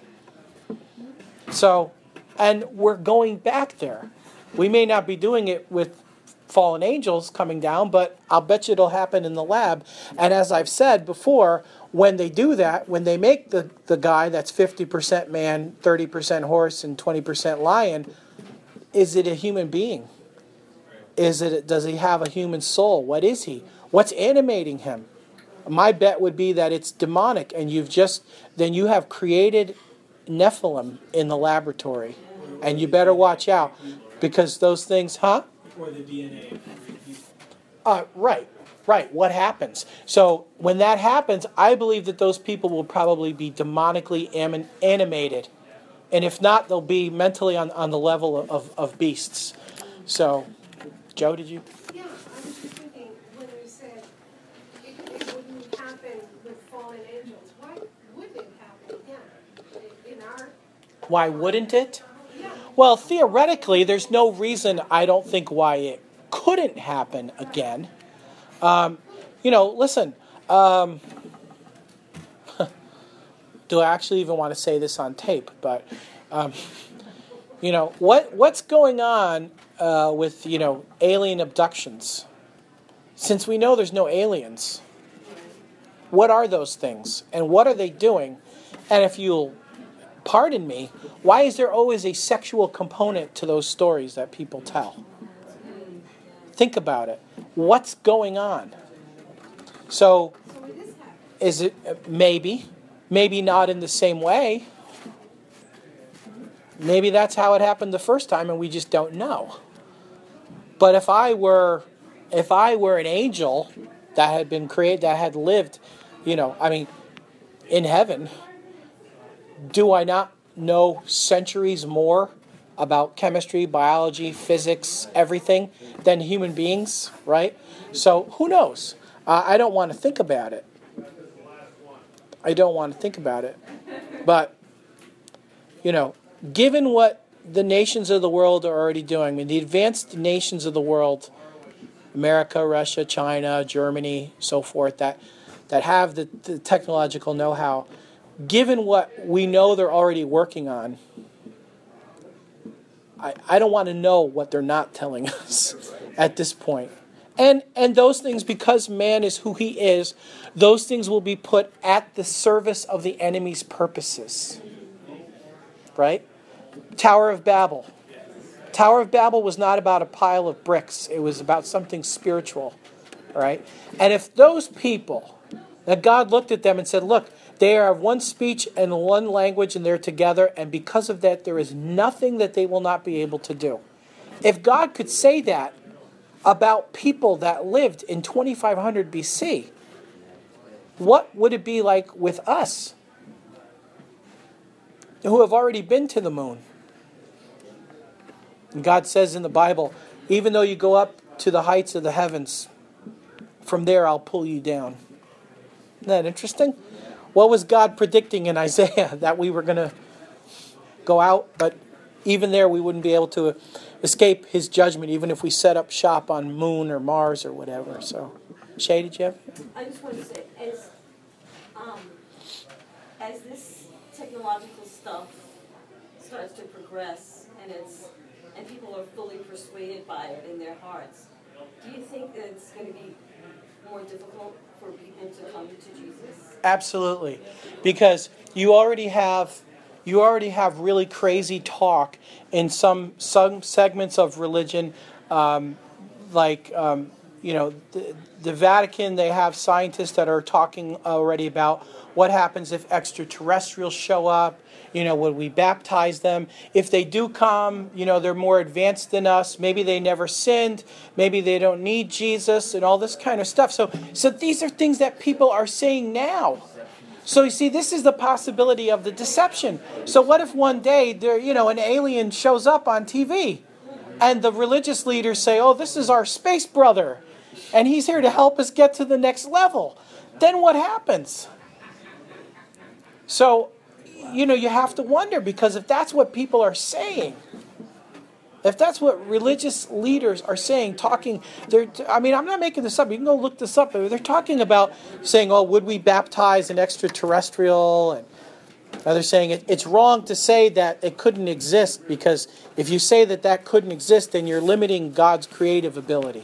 So, and we're going back there. We may not be doing it with fallen angels coming down, but I'll bet you it'll happen in the lab. And as I've said before, when they do that, when they make the guy that's 50% man, 30% horse, and 20% lion, is it a human being? Does he have a human soul? What is he? What's animating him? My bet would be that it's demonic, and then you have created Nephilim in the laboratory, and you better watch out, because those things, Or the DNA. Right. What happens? So when that happens, I believe that those people will probably be demonically animated. And if not, they'll be mentally on the level of beasts. So, Joe, did you? Yeah, I was just thinking when you said it wouldn't happen with fallen angels. Why would it happen again? In our... Why wouldn't it? Yeah. Well, theoretically, there's no reason, I don't think, why it couldn't happen again. Listen, do I actually even want to say this on tape? But, what's going on with, alien abductions? Since we know there's no aliens, what are those things? And what are they doing? And if you'll pardon me, why is there always a sexual component to those stories that people tell? Think about it. What's going on? So, is it maybe not in the same way? Maybe that's how it happened the first time, and we just don't know. But if I were an angel that had been created, that had lived, in heaven, do I not know centuries more about chemistry, biology, physics, everything than human beings, right? So who knows? I don't want to think about it. But, given what the nations of the world are already doing, the advanced nations of the world, America, Russia, China, Germany, so forth, that have the technological know-how, given what we know they're already working on, I don't want to know what they're not telling us at this point. And those things, because man is who he is, those things will be put at the service of the enemy's purposes. Right? Tower of Babel. Tower of Babel was not about a pile of bricks. It was about something spiritual. Right? And if those people, that God looked at them and said, look, they are of one speech and one language, and they're together, and because of that, there is nothing that they will not be able to do. If God could say that about people that lived in 2500 BC, what would it be like with us who have already been to the moon? And God says in the Bible, even though you go up to the heights of the heavens, from there I'll pull you down. Isn't that interesting? What was God predicting in Isaiah? That we were going to go out, but even there we wouldn't be able to escape his judgment, even if we set up shop on Moon or Mars or whatever. So, Shay, did you have? I just want to say, as this technological stuff starts to progress and people are fully persuaded by it in their hearts, do you think that it's going to be more difficult for people to come to Jesus? Absolutely, because you already have really crazy talk in some segments of religion, the Vatican. They have scientists that are talking already about what happens if extraterrestrials show up. Would we baptize them? If they do come, they're more advanced than us. Maybe they never sinned. Maybe they don't need Jesus and all this kind of stuff. So these are things that people are saying now. So you see, this is the possibility of the deception. So what if one day there, an alien shows up on TV, and the religious leaders say, "Oh, this is our space brother, and he's here to help us get to the next level." Then what happens? So, you have to wonder, because if that's what people are saying, if that's what religious leaders are saying, I'm not making this up. You can go look this up. They're talking about saying, "Oh, would we baptize an extraterrestrial?" And they're saying it's wrong to say that it couldn't exist, because if you say that couldn't exist, then you're limiting God's creative ability.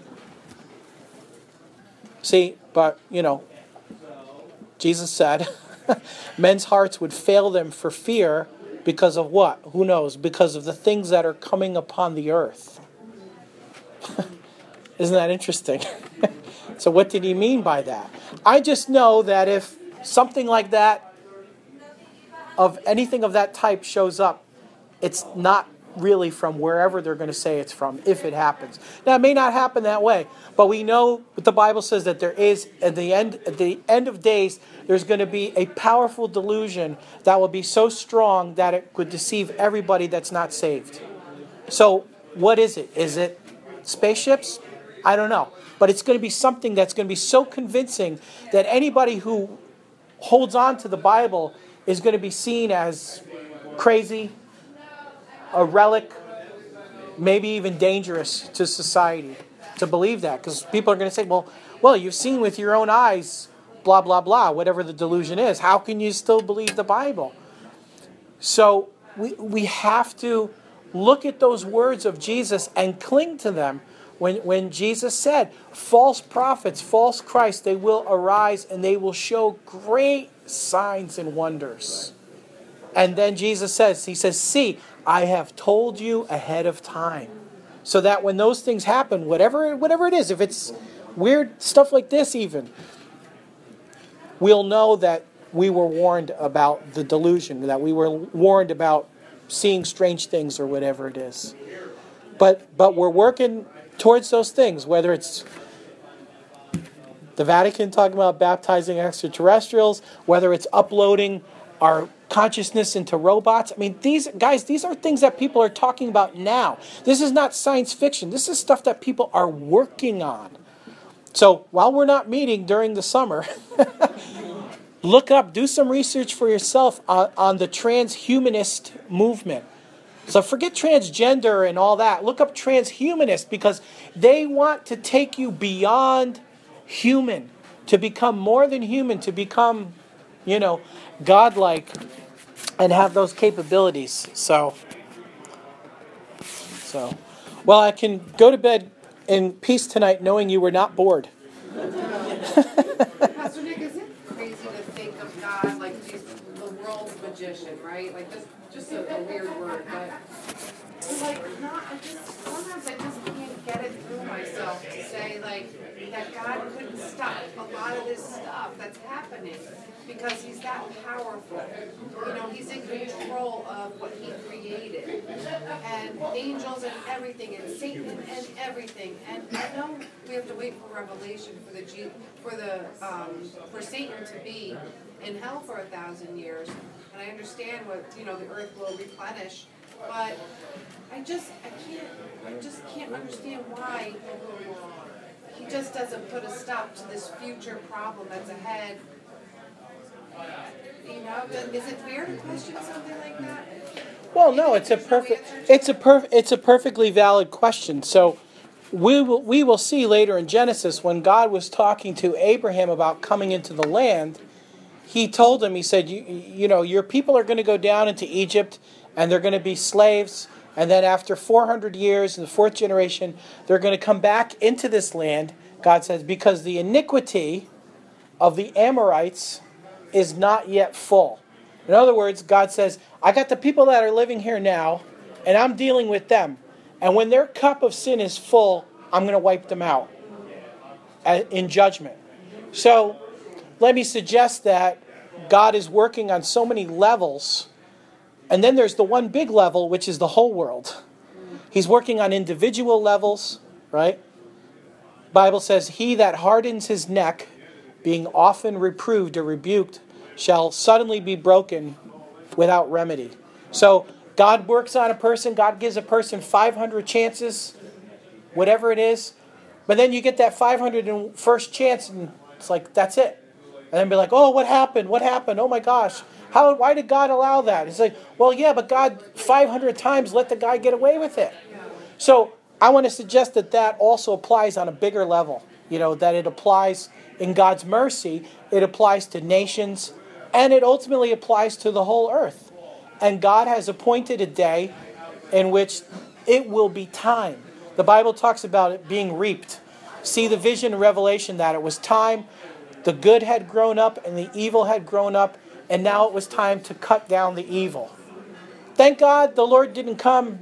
See, but, Jesus said men's hearts would fail them for fear because of what? Who knows? Because of the things that are coming upon the earth. Isn't that interesting? So what did he mean by that? I just know that if something like that, of anything of that type shows up, it's not really from wherever they're going to say it's from, if it happens. Now, it may not happen that way, but we know what the Bible says, that there is, at the end of days, there's going to be a powerful delusion that will be so strong that it could deceive everybody that's not saved. So, what is it? Is it spaceships? I don't know. But it's going to be something that's going to be so convincing that anybody who holds on to the Bible is going to be seen as crazy, a relic, maybe even dangerous to society to believe that. Because people are going to say, well, you've seen with your own eyes, blah, blah, blah, whatever the delusion is. How can you still believe the Bible? So we have to look at those words of Jesus and cling to them. When Jesus said, false prophets, false Christ, they will arise and they will show great signs and wonders. And then Jesus says, he says, "See, I have told you ahead of time." So that when those things happen, whatever it is, if it's weird stuff like this even, we'll know that we were warned about the delusion, that we were warned about seeing strange things or whatever it is. But we're working towards those things, whether it's the Vatican talking about baptizing extraterrestrials, whether it's uploading our consciousness into robots. I mean, these are things that people are talking about now. This is not science fiction. This is stuff that people are working on. So while we're not meeting during the summer, look up, do some research for yourself on the transhumanist movement. So forget transgender and all that. Look up transhumanist, because they want to take you beyond human, to become more than human, to become, godlike and have those capabilities. So, well, I can go to bed in peace tonight knowing you were not bored. Pastor Nick, is it crazy to think of God like he's the world's magician, right? Like just a weird word, but sometimes I just can't get it through myself to say that God couldn't stop a lot of this stuff that's happening because he's that powerful. He's in control of what he created, and angels and everything, and Satan and everything. And I know we have to wait for revelation for Satan to be in hell for 1,000 years, and I understand what the earth will replenish, but I just can't understand why he just doesn't put a stop to this future problem that's ahead. Is it fair to question something like that? Well, no, it's a perfectly valid question. So we will see later in Genesis, when God was talking to Abraham about coming into the land, he told him, he said, your people are going to go down into Egypt and they're going to be slaves. And then after 400 years, in the fourth generation, they're going to come back into this land, God says, because the iniquity of the Amorites is not yet full. In other words, God says, I got the people that are living here now, and I'm dealing with them. And when their cup of sin is full, I'm going to wipe them out in judgment. So let me suggest that God is working on so many levels. And then there's the one big level, which is the whole world. He's working on individual levels, right? Bible says, he that hardens his neck, being often reproved or rebuked, shall suddenly be broken without remedy. So God works on a person. God gives a person 500 chances, whatever it is. But then you get that 501st chance, and it's like, that's it. And then be like, oh, what happened? What happened? Oh my gosh. Why did God allow that? It's like, well, yeah, but God 500 times let the guy get away with it. So I want to suggest that also applies on a bigger level. That it applies in God's mercy. It applies to nations. And it ultimately applies to the whole earth. And God has appointed a day in which it will be time. The Bible talks about it being reaped. See the vision in Revelation that it was time. The good had grown up and the evil had grown up. And now it was time to cut down the evil. Thank God the Lord didn't come,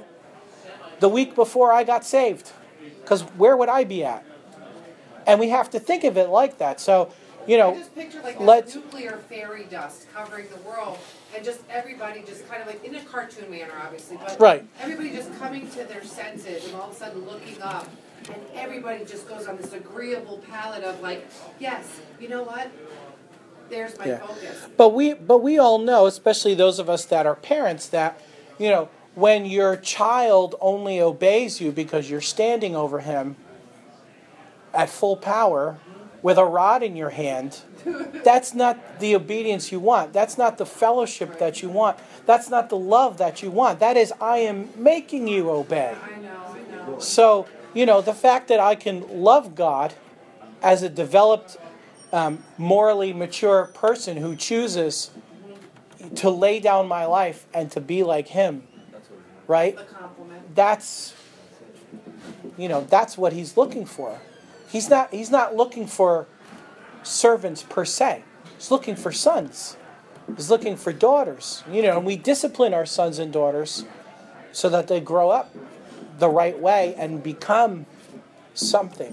the week before I got saved. Because where would I be at? And we have to think of it like that. So, I just picture like this nuclear fairy dust covering the world, and just everybody just kind of like in a cartoon manner, obviously, but right. Everybody just coming to their senses and all of a sudden looking up, and everybody just goes on this agreeable palette of like, yes, you know what? There's my focus. But we all know, especially those of us that are parents, that when your child only obeys you because you're standing over him at full power with a rod in your hand, that's not the obedience you want. That's not the fellowship that you want. That's not the love that you want. That is, I am making you obey. I know. So, the fact that I can love God as a developed, morally mature person who chooses to lay down my life and to be like him, right? The compliment. That's what he's looking for. He's not looking for servants per se. He's looking for sons. He's looking for daughters. And we discipline our sons and daughters so that they grow up the right way and become something.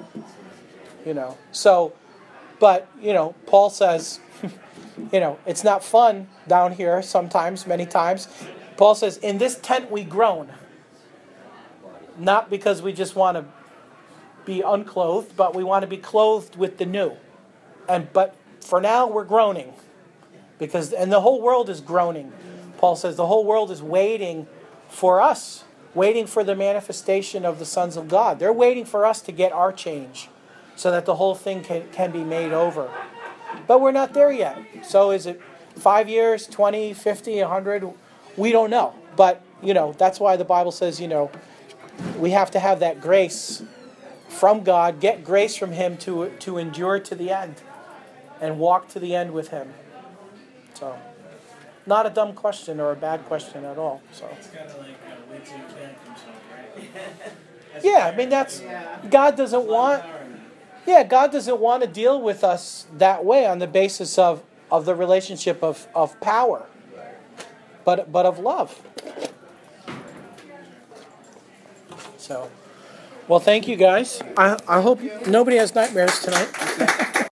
So, but, Paul says, it's not fun down here sometimes, many times. Paul says, in this tent we groan. Not because we just want to be unclothed, but we want to be clothed with the new. But for now we're groaning. And the whole world is groaning. Paul says the whole world is waiting for us, waiting for the manifestation of the sons of God. They're waiting for us to get our change so that the whole thing can be made over. But we're not there yet. So is it 5 years, 20, 50, 100? We don't know. But, that's why the Bible says, we have to have that grace from God, get grace from him to endure to the end and walk to the end with him. So, not a dumb question or a bad question at all. So. It's kind of like wait till your dad comes home, right? Yeah, God doesn't want. Yeah, God doesn't want to deal with us that way on the basis of the relationship of power, but of love. So, well, thank you guys. I hope nobody has nightmares tonight.